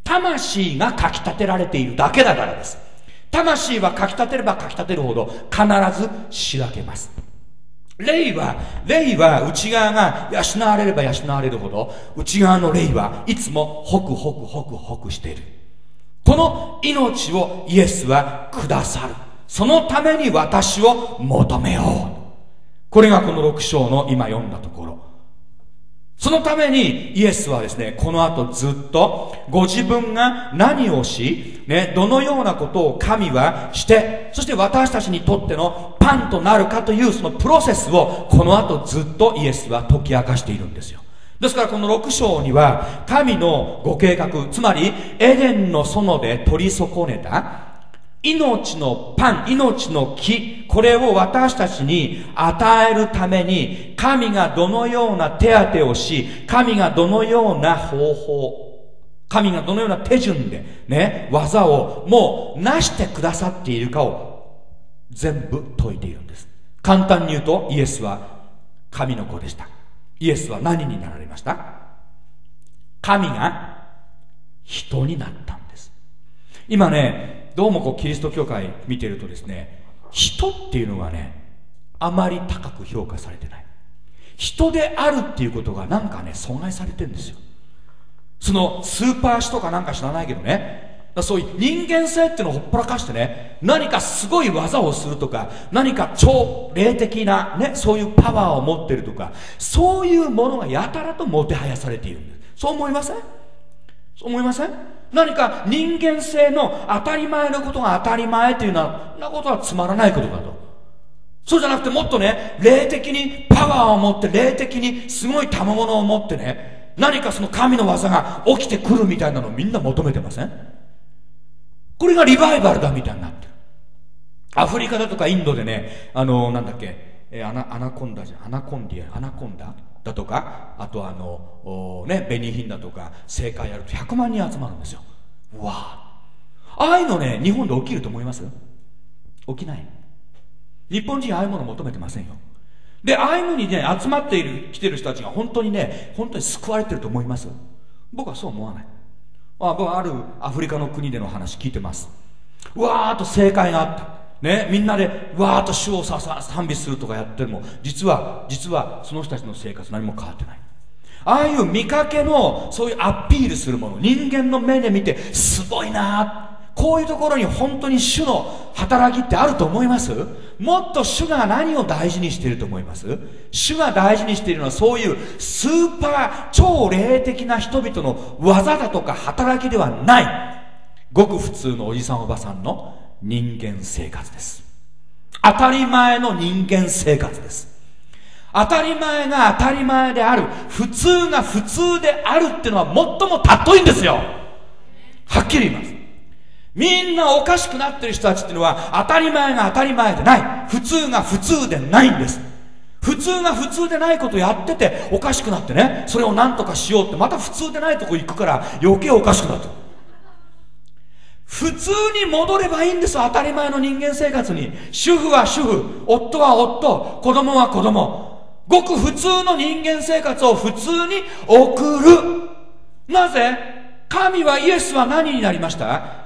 S1: 魂がかきたてられているだけだからです。魂はかきたてればかきたてるほど必ずしらけます。霊は、霊は内側が養われれば養われるほど、内側の霊はいつもホクホクホクホクしている。この命をイエスはくださる。そのために私を求めよう。これがこのろく章の今読んだところ。そのためにイエスはですね、この後ずっとご自分が何をし、ね、どのようなことを神はして、そして私たちにとってのパンとなるかというそのプロセスをこの後ずっとイエスは解き明かしているんですよ。ですからこのろく章には神のご計画、つまりエデンの園で取り損ねた命のパン、命の木、これを私たちに与えるために、神がどのような手当てをし、神がどのような方法、神がどのような手順でね、技をもう成してくださっているかを全部説いているんです。簡単に言うと、イエスは神の子でした。イエスは何になられました？神が人になったんです。今ね、どうもこうキリスト教会見てるとですね、人っていうのがね、あまり高く評価されてない。人であるっていうことがなんかね、阻害されてるんですよ。そのスーパー人かなんか知らないけどね、そういう人間性っていうのをほっぽらかしてね、何かすごい技をするとか、何か超霊的なね、そういうパワーを持ってるとか、そういうものがやたらともてはやされているんです。そう思いません？そう思いません？何か人間性の当たり前のことが当たり前というのは、そんなことはつまらないことだと。そうじゃなくてもっとね、霊的にパワーを持って、霊的にすごい賜物を持ってね、何かその神の技が起きてくるみたいなのをみんな求めてません？これがリバイバルだみたいになってる。アフリカだとかインドでね、あの、なんだっけ、えー、アナ、アナコンダじゃん、アナコンディア、アナコンダだとか、あとあの、ね、紅品だとか、正解やるとひゃくまんにん集まるんですよ。うわあ。ああいうのね、日本で起きると思います？起きない。日本人ああいうもの求めてませんよ。で、ああいうのにね、集まっている、来てる人たちが本当にね、本当に救われてると思います？僕はそう思わない。あ、僕はあるアフリカの国での話聞いてます。うわーっと正解があった。ね、みんなでわーっと主をささ賛美するとかやってるも、実は、実はその人たちの生活何も変わってない。ああいう見かけの、そういうアピールするもの、人間の目で見て、すごいなー、こういうところに本当に主の働きってあると思います？もっと主が何を大事にしていると思います？主が大事にしているのはそういうスーパー超霊的な人々の技だとか働きではない。ごく普通のおじさんおばさんの人間生活です。当たり前の人間生活です。当たり前が当たり前である。普通が普通であるっていうのは最も尊いんですよ。はっきり言います。みんなおかしくなってる人たちっていうのは当たり前が当たり前でない。普通が普通でないんです。普通が普通でないことやってておかしくなってね、それを何とかしようってまた普通でないとこ行くから余計おかしくなってる。普通に戻ればいいんです。当たり前の人間生活に。主婦は主婦、夫は夫、子供は子供。ごく普通の人間生活を普通に送る。なぜ？神は、イエスは何になりました？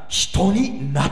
S1: 人になった。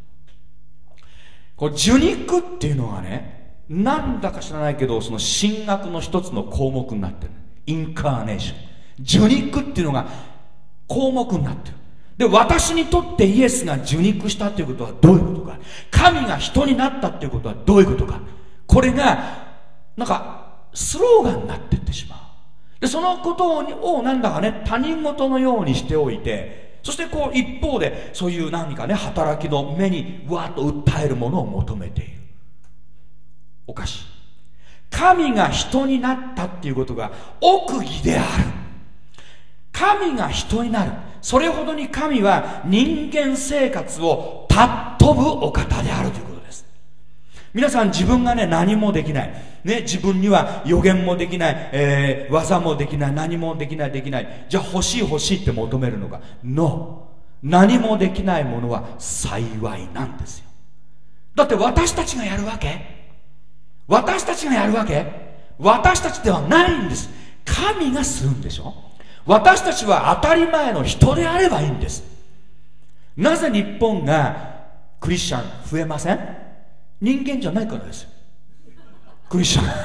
S1: これ受肉っていうのはね、なんだか知らないけど、その神学の一つの項目になってる。インカーネーション。受肉っていうのが項目になってる。で、私にとってイエスが受肉したということはどういうことか。神が人になったということはどういうことか。これが、なんか、スローガンになっていってしまう。で、そのことをなんだかね、他人事のようにしておいて、そしてこう一方でそういう何かね、働きの目にわーっと訴えるものを求めている。おかしい。神が人になったっていうことが奥義である。神が人になる。それほどに神は人間生活を尊ぶお方であるということです。皆さん自分がね、何もできない。ね、自分には予言もできない、えー、技もできない、何もできない、できない。じゃあ欲しい欲しいって求めるのか。No。何もできないものは幸いなんですよ。だって私たちがやるわけ？私たちがやるわけ？私たちではないんです。神がするんでしょ？ 私たちは当たり前の人であればいいんです。なぜ日本がクリスチャン増えません？人間じゃないからですよ、クリスチャン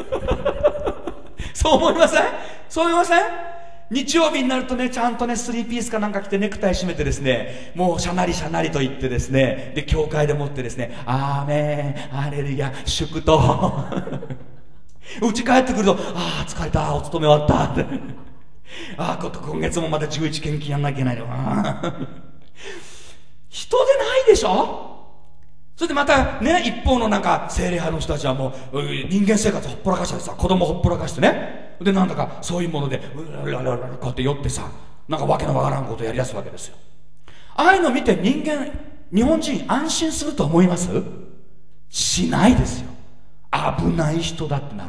S1: そう思いません？そう思いません？日曜日になるとね、ちゃんとね、スリーピースかなんか着てネクタイ締めてですね、もうシャナリシャナリと言ってですね、で、教会でもってですね、アーメン、アレルヤ、祝祷うち帰ってくると、ああ、疲れた、お勤め終わったああ、今月もまたじゅういち献金やんなきゃいけないの人でないでしょ。それでまたね、一方のなんか精霊派の人たちはもう人間生活ほっぽらかしてさ、子供ほっぽらかしてね、でなんだかそういうものでうららららこうやって酔ってさ、なんかわけのわからんことをやりだすわけですよ。ああいうの見て人間、日本人安心すると思います？しないですよ。危ない人だってなる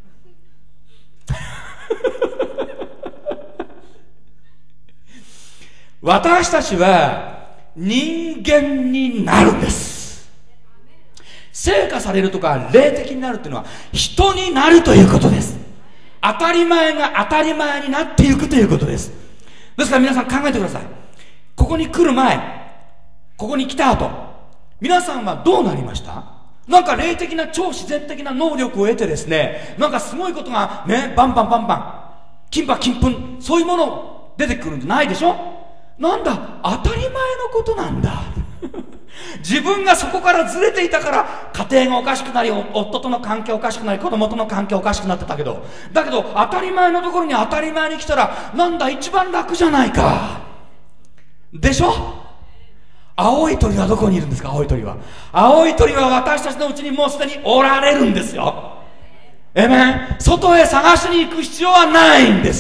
S1: 私たちは人間になるんです。成果されるとか霊的になるっていうのは人になるということです。当たり前が当たり前になっていくということです。ですから皆さん考えてください。ここに来る前、ここに来た後、皆さんはどうなりました？なんか霊的な超自然的な能力を得てですね、なんかすごいことがね、バンバンバンバン金馬金粉、そういうもの出てくるんじゃないでしょ。なんだ、当たり前のことなんだ自分がそこからずれていたから家庭がおかしくなり、夫との関係おかしくなり、子供との関係おかしくなってたけど、だけど当たり前のところに当たり前に来たら、なんだ一番楽じゃないかでしょ。青い鳥はどこにいるんですか？青い鳥は青い鳥は私たちのうちにもうすでにおられるんですよ。えめん、外へ探しに行く必要はないんです。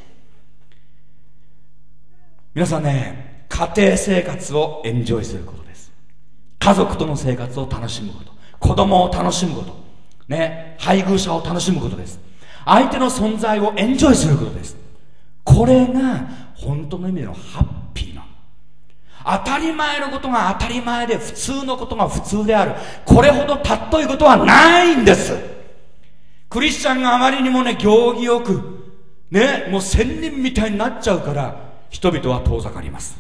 S1: 皆さんね、家庭生活をエンジョイすることです。家族との生活を楽しむこと、子供を楽しむこと、ね、配偶者を楽しむことです。相手の存在をエンジョイすることです。これが本当の意味でのハッピーな、当たり前のことが当たり前で普通のことが普通である、これほど尊いことはないんです。クリスチャンがあまりにもね、行儀よくね、もう仙人みたいになっちゃうから人々は遠ざかります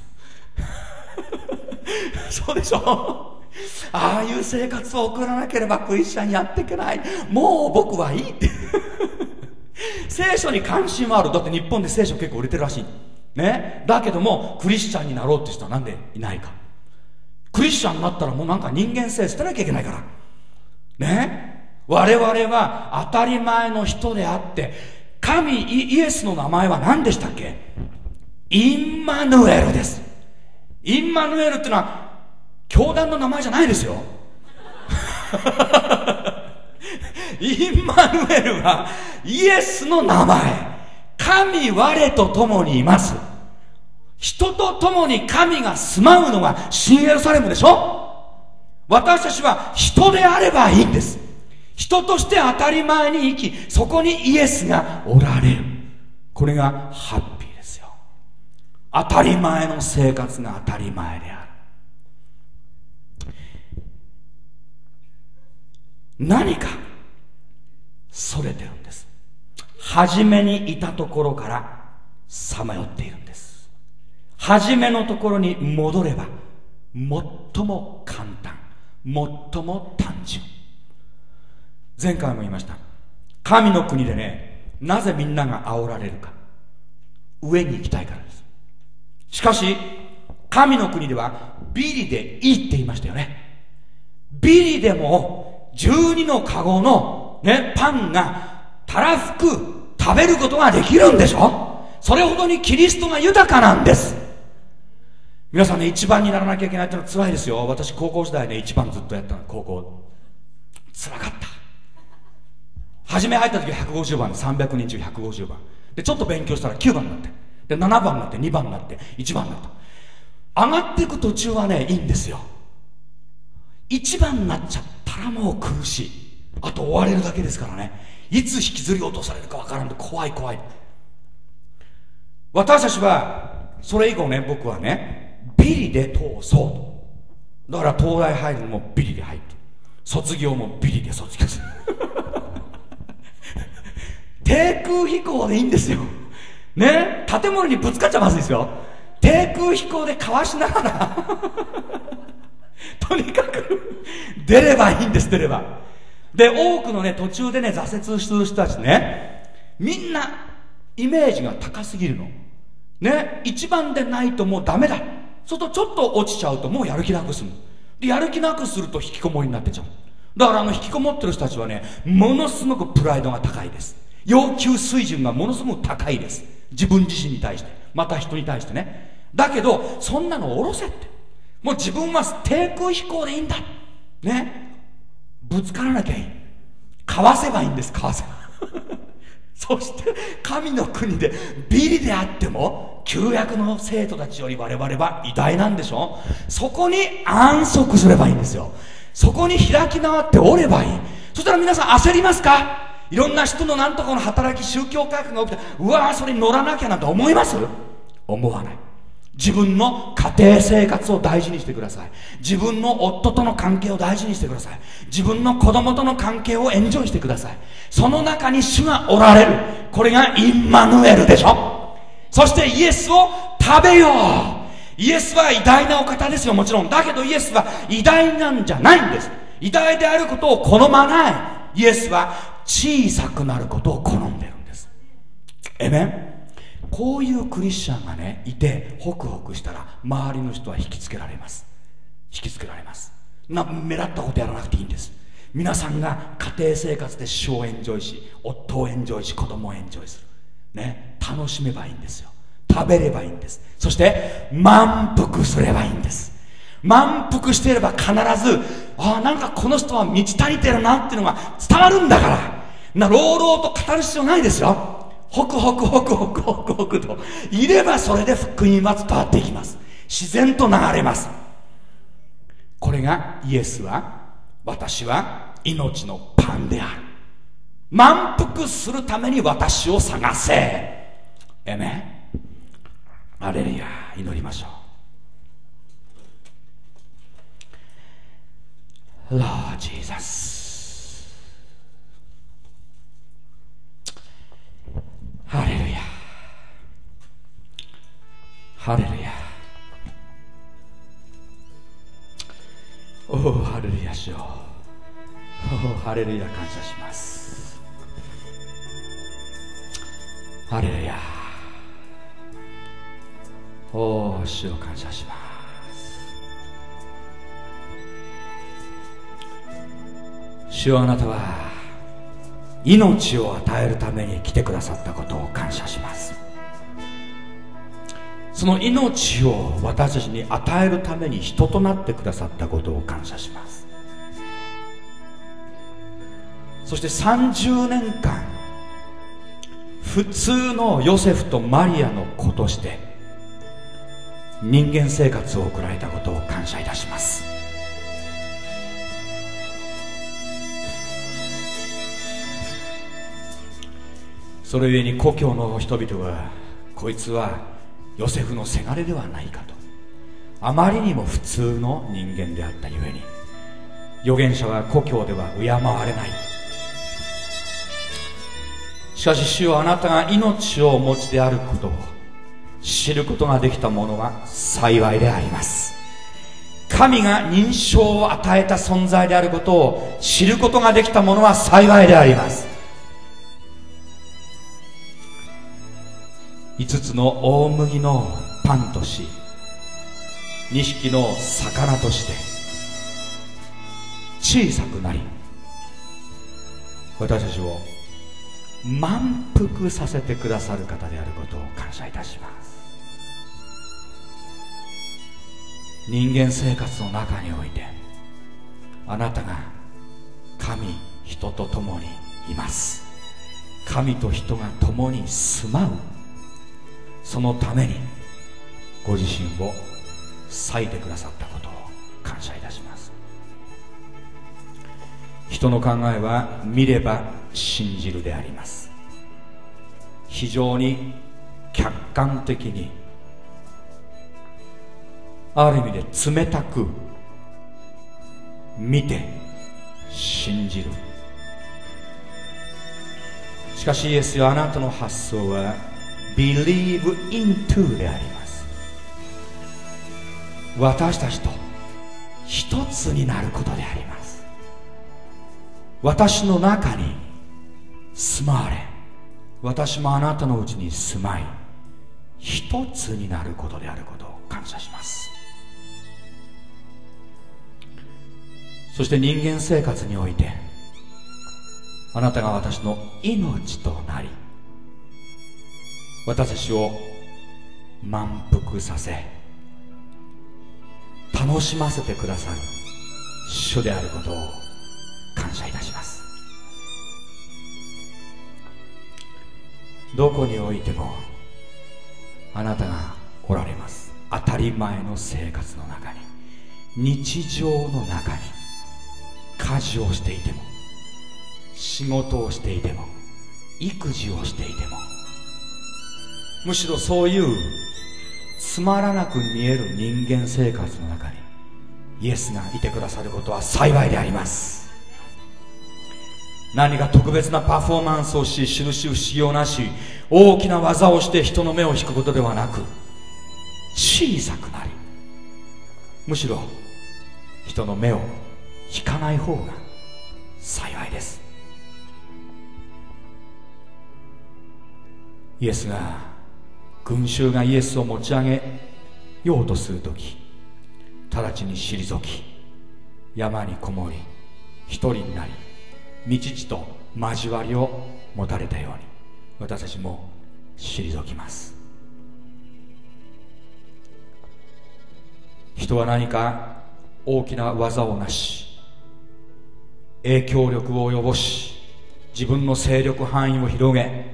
S1: そうでしょ。ああいう生活を送らなければクリスチャンやっていけない、もう僕はいいって聖書に関心はある。だって日本で聖書結構売れてるらしいね。だけどもクリスチャンになろうって人はなんでいないか。クリスチャンになったらもうなんか人間性捨てなきゃいけないからね。我々は当たり前の人であって、神イエスの名前は何でしたっけ？インマヌエルです。インマヌエルってのは教団の名前じゃないですよインマヌエルはイエスの名前。神我と共にいます。人と共に神が住まうのが新エルサレムでしょ。私たちは人であればいいんです。人として当たり前に生き、そこにイエスがおられる。これがハッピーですよ。当たり前の生活が当たり前である。何かそれてるんです。初めにいたところからさまよっているんです。初めのところに戻れば最も簡単、最も単純。前回も言いました。神の国でね、なぜみんなが煽られるか。上に行きたいからです。しかし神の国ではビリでいいって言いましたよね。ビリでもじゅうにのカゴのね、パンがたらふく食べることができるんでしょ。それほどにキリストが豊かなんです。皆さんね、一番にならなきゃいけないってのは辛いですよ。私高校時代ね、一番ずっとやったの。高校辛かった。初め入った時はひゃくごじゅうばんで、さんびゃくにん中ひゃくごじゅうばんで、ちょっと勉強したらきゅうばんになって、でななばんになって、にばんになって、いちばんになった。上がっていく途中はね、いいんですよ。いちばんになっちゃったらもう苦しい。あと追われるだけですからね。いつ引きずり落とされるかわからんで怖い怖い。私たちはそれ以降ね、僕はね、ビリで通そうと。だから東大入るのもビリで入って、卒業もビリで卒業する低空飛行でいいんですよ。 ね、建物にぶつかっちゃまずいですよ。低空飛行でかわしながらとにかく出ればいいんです。出れば。で、多くのね、途中でね、挫折する人たちね、みんなイメージが高すぎるのね。一番でないともうダメだ。そうするとちょっと落ちちゃうともうやる気なくする。で、やる気なくすると引きこもりになってちゃう。だからあの引きこもってる人たちはね、ものすごくプライドが高いです。要求水準がものすごく高いです。自分自身に対して、また人に対してね。だけどそんなの下ろせって。もう自分は低空飛行でいいんだね。ぶつからなきゃいい。かわせばいいんです。かわせばそして神の国でビリであっても旧約の生徒たちより我々は偉大なんでしょ。そこに安息すればいいんですよ。そこに開き直っておればいい。そしたら皆さん焦りますか？いろんな人のなんとかの働き、宗教改革が起きて、うわーそれに乗らなきゃなんて思います？思わない。自分の家庭生活を大事にしてください。自分の夫との関係を大事にしてください。自分の子供との関係をエンジョイしてください。その中に主がおられる。これがインマヌエルでしょ。そしてイエスを食べよう。イエスは偉大なお方ですよ、もちろん。だけどイエスは偉大なんじゃないんです。偉大であることを好まない。イエスは小さくなることを好んでるんです。えめん。こういうクリスチャンがねいて、ホクホクしたら周りの人は引きつけられます。引きつけられます。な目立ったことやらなくていいんです。皆さんが家庭生活で主をエンジョイし、夫をエンジョイし、子供をエンジョイするね、楽しめばいいんですよ。食べればいいんです。そして満腹すればいいんです。満腹していれば必ず、ああなんかこの人は満ち足りてるなっていうのが伝わるんだから、な朗々と語る必要ないですよ。ホクホクホクホクホクホクといれば、それで福音は伝わっていきます。自然と流れます。これがイエスは、私は命のパンである。満腹するために私を探せ。えめ、アレルヤ。祈りましょう。Lord Jesus、ハレルヤ、ハレルヤ、おおハレルヤしよう。おおハレルヤ、感謝します。ハレルヤ、おお主を感謝します。主よ、あなたは命を与えるために来てくださったことを感謝します。その命を私たちに与えるために人となってくださったことを感謝します。そしてさんじゅうねんかん普通のヨセフとマリアの子として人間生活を送られたことを感謝いたします。それゆえに故郷の人々は、こいつはヨセフのせがれではないかと、あまりにも普通の人間であったゆえに、預言者は故郷では敬われない。しかし主よ、あなたが命をお持ちであることを知ることができた者は幸いであります。神が認証を与えた存在であることを知ることができた者は幸いであります。五つの大麦のパンとし、二匹の魚として小さくなり、私たちを満腹させてくださる方であることを感謝いたします。人間生活の中において、あなたが神、人と共にいます。神と人が共に住まう、そのためにご自身を割いてくださったことを感謝いたします。人の考えは見れば信じるであります。非常に客観的に、ある意味で冷たく見て信じる。しかしイエスよ、あなたの発想は believe into であります。私たちと一つになることであります。私の中に住まわれ、私もあなたのうちに住まい、一つになることであることを感謝します。そして人間生活において、あなたが私の命となり、私たちを満腹させ、楽しませてくださる主であることを感謝いたします。どこにおいてもあなたがおられます。当たり前の生活の中に、日常の中に、家事をしていても、仕事をしていても、育児をしていても、むしろそういうつまらなく見える人間生活の中にイエスがいてくださることは幸いであります。何か特別なパフォーマンスをし、印不思議をなし、大きな技をして人の目を引くことではなく、小さくなり、むしろ人の目を引かない方が幸いです。イエスが、群衆がイエスを持ち上げようとするとき、直ちに退き、山にこもり、一人になり、未知と交わりを持たれたように、私たちも退きます。人は何か大きな技をなし、影響力を及ぼし、自分の勢力範囲を広げ、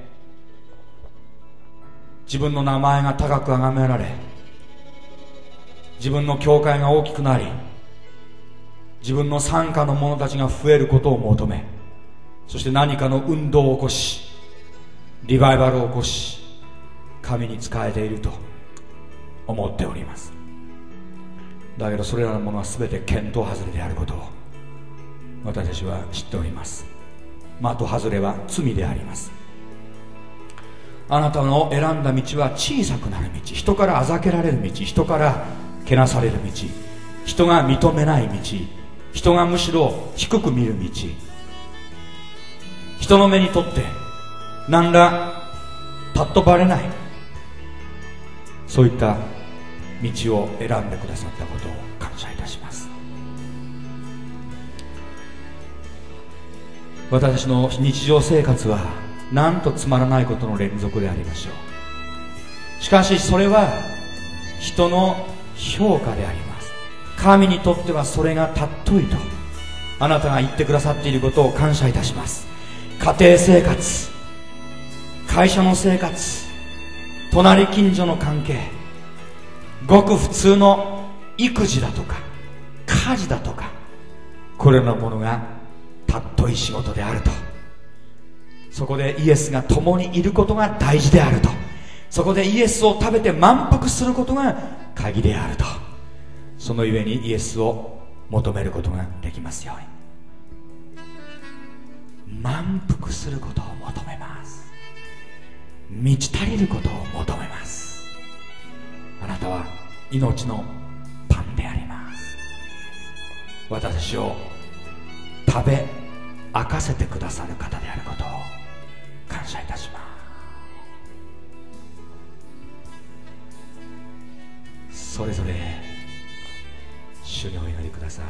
S1: 自分の名前が高く崇められ、自分の教会が大きくなり、自分の傘下の者たちが増えることを求め、そして何かの運動を起こし、リバイバルを起こし、神に仕えていると思っております。だけどそれらのものは全て見当外れであることを私たちは知っております。的外れは罪であります。あなたの選んだ道は小さくなる道、人からあざけられる道、人からけなされる道、人が認めない道、人がむしろ低く見る道、人の目にとって何ら尊ばれない、そういった道を選んでくださったことを感謝いたします。私たちの日常生活はなんとつまらないことの連続でありましょう。しかしそれは人の評価であります。神にとってはそれが尊いとあなたが言ってくださっていることを感謝いたします。家庭生活、会社の生活、隣近所の関係、ごく普通の育児だとか家事だとか、これらのものが尊い仕事であると、そこでイエスが共にいることが大事であると、そこでイエスを食べて満腹することが鍵であると、そのゆえにイエスを求めることができますように。満腹することを求めます。満ち足りることを求めます。あなたは命のパンであります。私を食べ明かせてくださる方であることを感謝いたします。それぞれ主にお祈りください。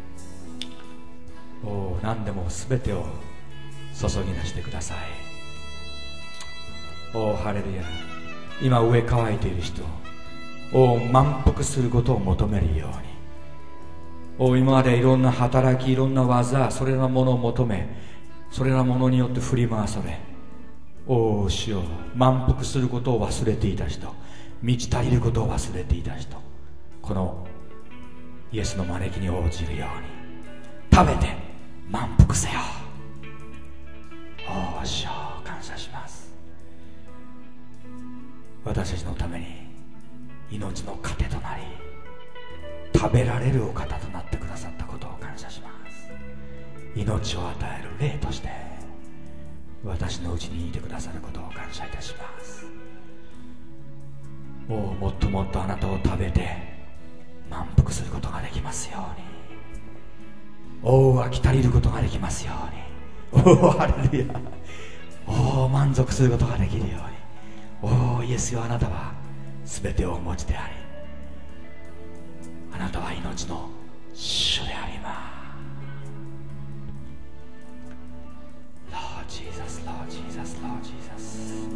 S1: おお、何でも全てを注ぎ出してください。おお、ハレルヤ。今上乾いている人、おお、満腹することを求めるように、おお、今までいろんな働き、いろんな技、それらのものを求め、それらのものによって振り回され、おお主よ、満腹することを忘れていた人、満ち足りることを忘れていた人、このイエスの招きに応じるように食べて満腹せよ。おお主よ、感謝します。私たちのために命の糧となり、食べられるお方となってくださったことを感謝します。命を与える霊として私のうちにいてくださることを感謝いたします。 おもっともっとあなたを食べて満腹することができますように。おお飽き足りることができますように。おおハレルヤ。おお満足することができるように。おおイエスよ、あなたは全てをお持ちであり、あなたは命の主であります。 Lord Jesus, Lord Jesus, Lord Jesus。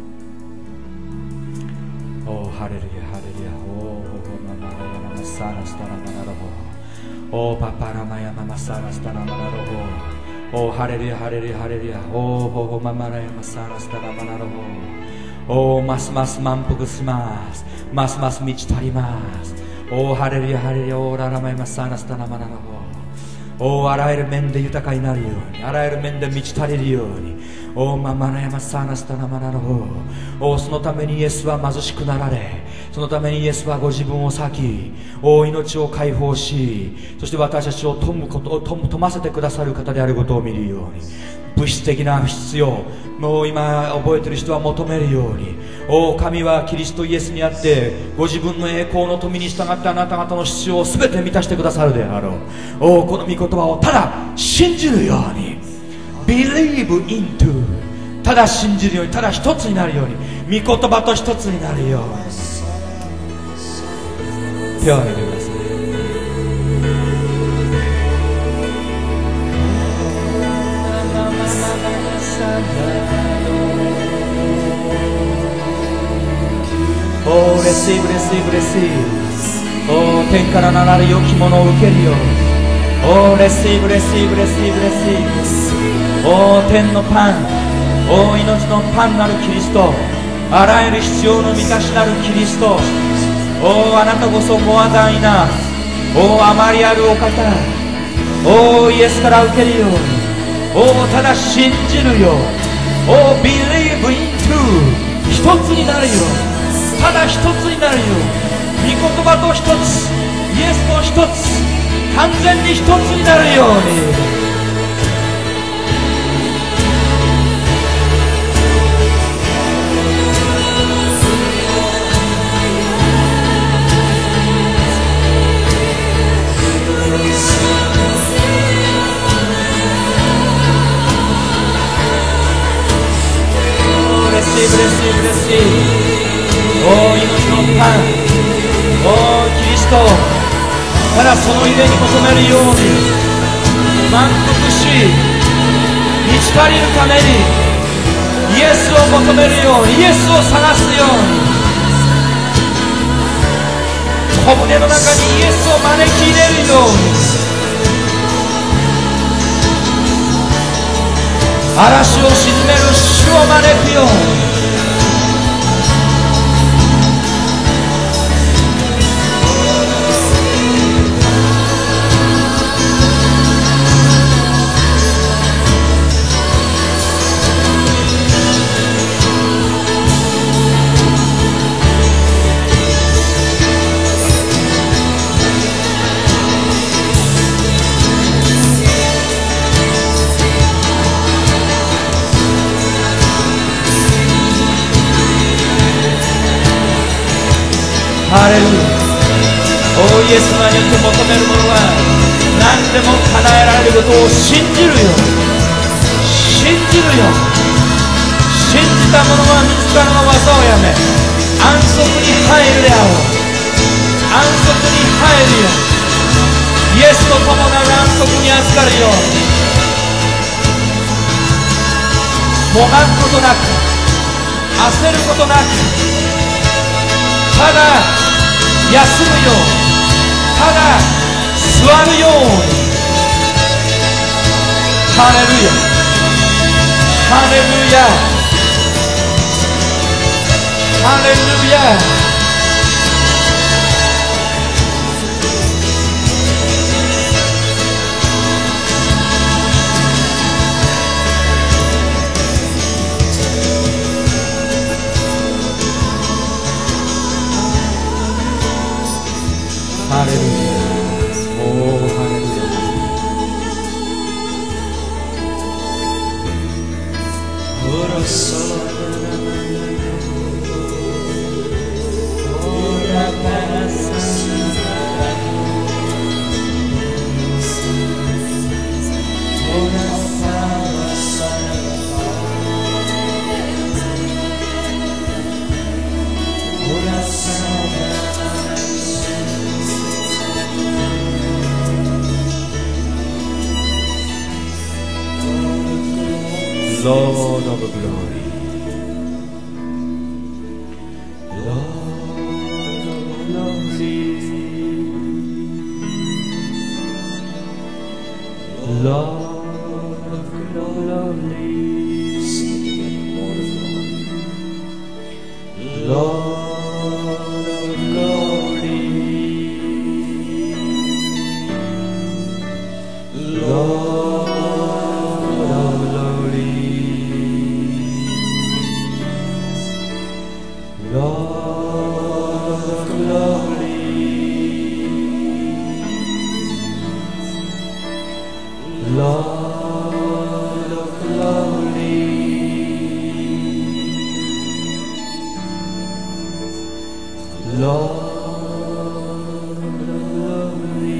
S1: おおハレルヤハレルヤ。おおママラヤママサラスタラマナロホ。おおパパラマヤママサラスタラマナロホ。おハレルヤハレルヤハレルヤ。おおママラヤマサラスタラマナロホ。おますます満腹します。ますます満ち足ります。おハレルヤハレルヤ。おララマヤマサラスタラマナロホ。おあらゆる面で豊かになるように、あらゆる面で満ち足りるように。おママラヤマサナスタナマナロホ。おそのためにイエスは貧しくなられ、そのためにイエスはご自分を裂き、お命を解放し、そして私たちを富むことを富ませてくださる方であることを見るように、物質的な必要、もう今覚えている人は求めるように、お神はキリストイエスにあってご自分の栄光の富に従ってあなた方の必要を全て満たしてくださるであろう。おこの御言葉をただ信じるように、 Believe into、 ただ信じるように、ただ一つになるように、御言葉と一つになるように。手を挙げてください。おーレシーブレシーブレシーブ。おー天からなられ良きものを受けるように。おーレシーブレシーブレシーブレシーブ。おー天のパン、おー命のパンなるキリスト、あらゆる必要の満たしなるキリスト。おーあなたこそモアダイナ、おーあまりあるお方、おーイエスから受けるように。おーただ信じるよ。おー Believe into、 一つになるよ。ただ一つになるよ。御言葉と一つ、イエスと一つ、完全に一つになるように。嬉しい嬉しい嬉しい。おー命のパン、おーキリスト、ただそのゆえに求めるように、満腹し満ち足りるためにイエスを求めるように、イエスを探すように、小舟の中にイエスを招き入れるように、嵐を鎮める主を招くように。ハレルヤ。おイエスの名によって求めるものは何でも叶えられることを信じるよ。信じるよ。信じた者は自らの技をやめ安息に入るであろう。安息に入るよ。イエスと共なる安息に預かるよ。もがくことなく、焦ることなく、ただ休むよう、ただ座るように。ハレルヤハレルヤハレルヤ。ハレルヤ。おーハレルヤ。お Lord of glory, Lord of glory, Lord of glory, Lord of glory, Lord of glory, Lord of glory, Lord of glory.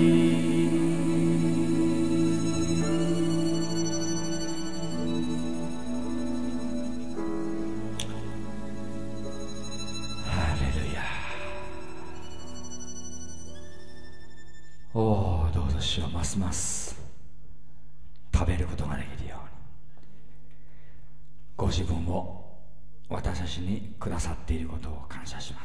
S1: Hallelujah. おお、どうぞ主はますます食べることができるようにご自分を私たちにくださっていることを感謝します。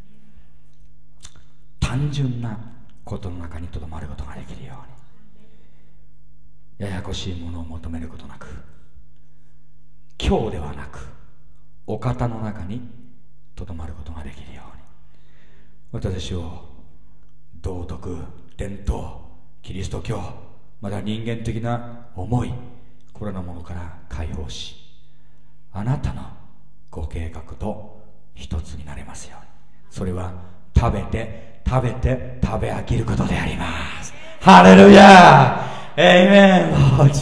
S1: 単純なことの中にとどまることができるように、ややこしいものを求めることなく、今日ではなくお方の中にとどまることができるように、私を道徳、伝統、キリスト教、また人間的な思い、これらのものから解放し、あなたのご計画と一つになれますように。それは食べて食べて食べ飽きることであります。ハレルヤー、エイメン。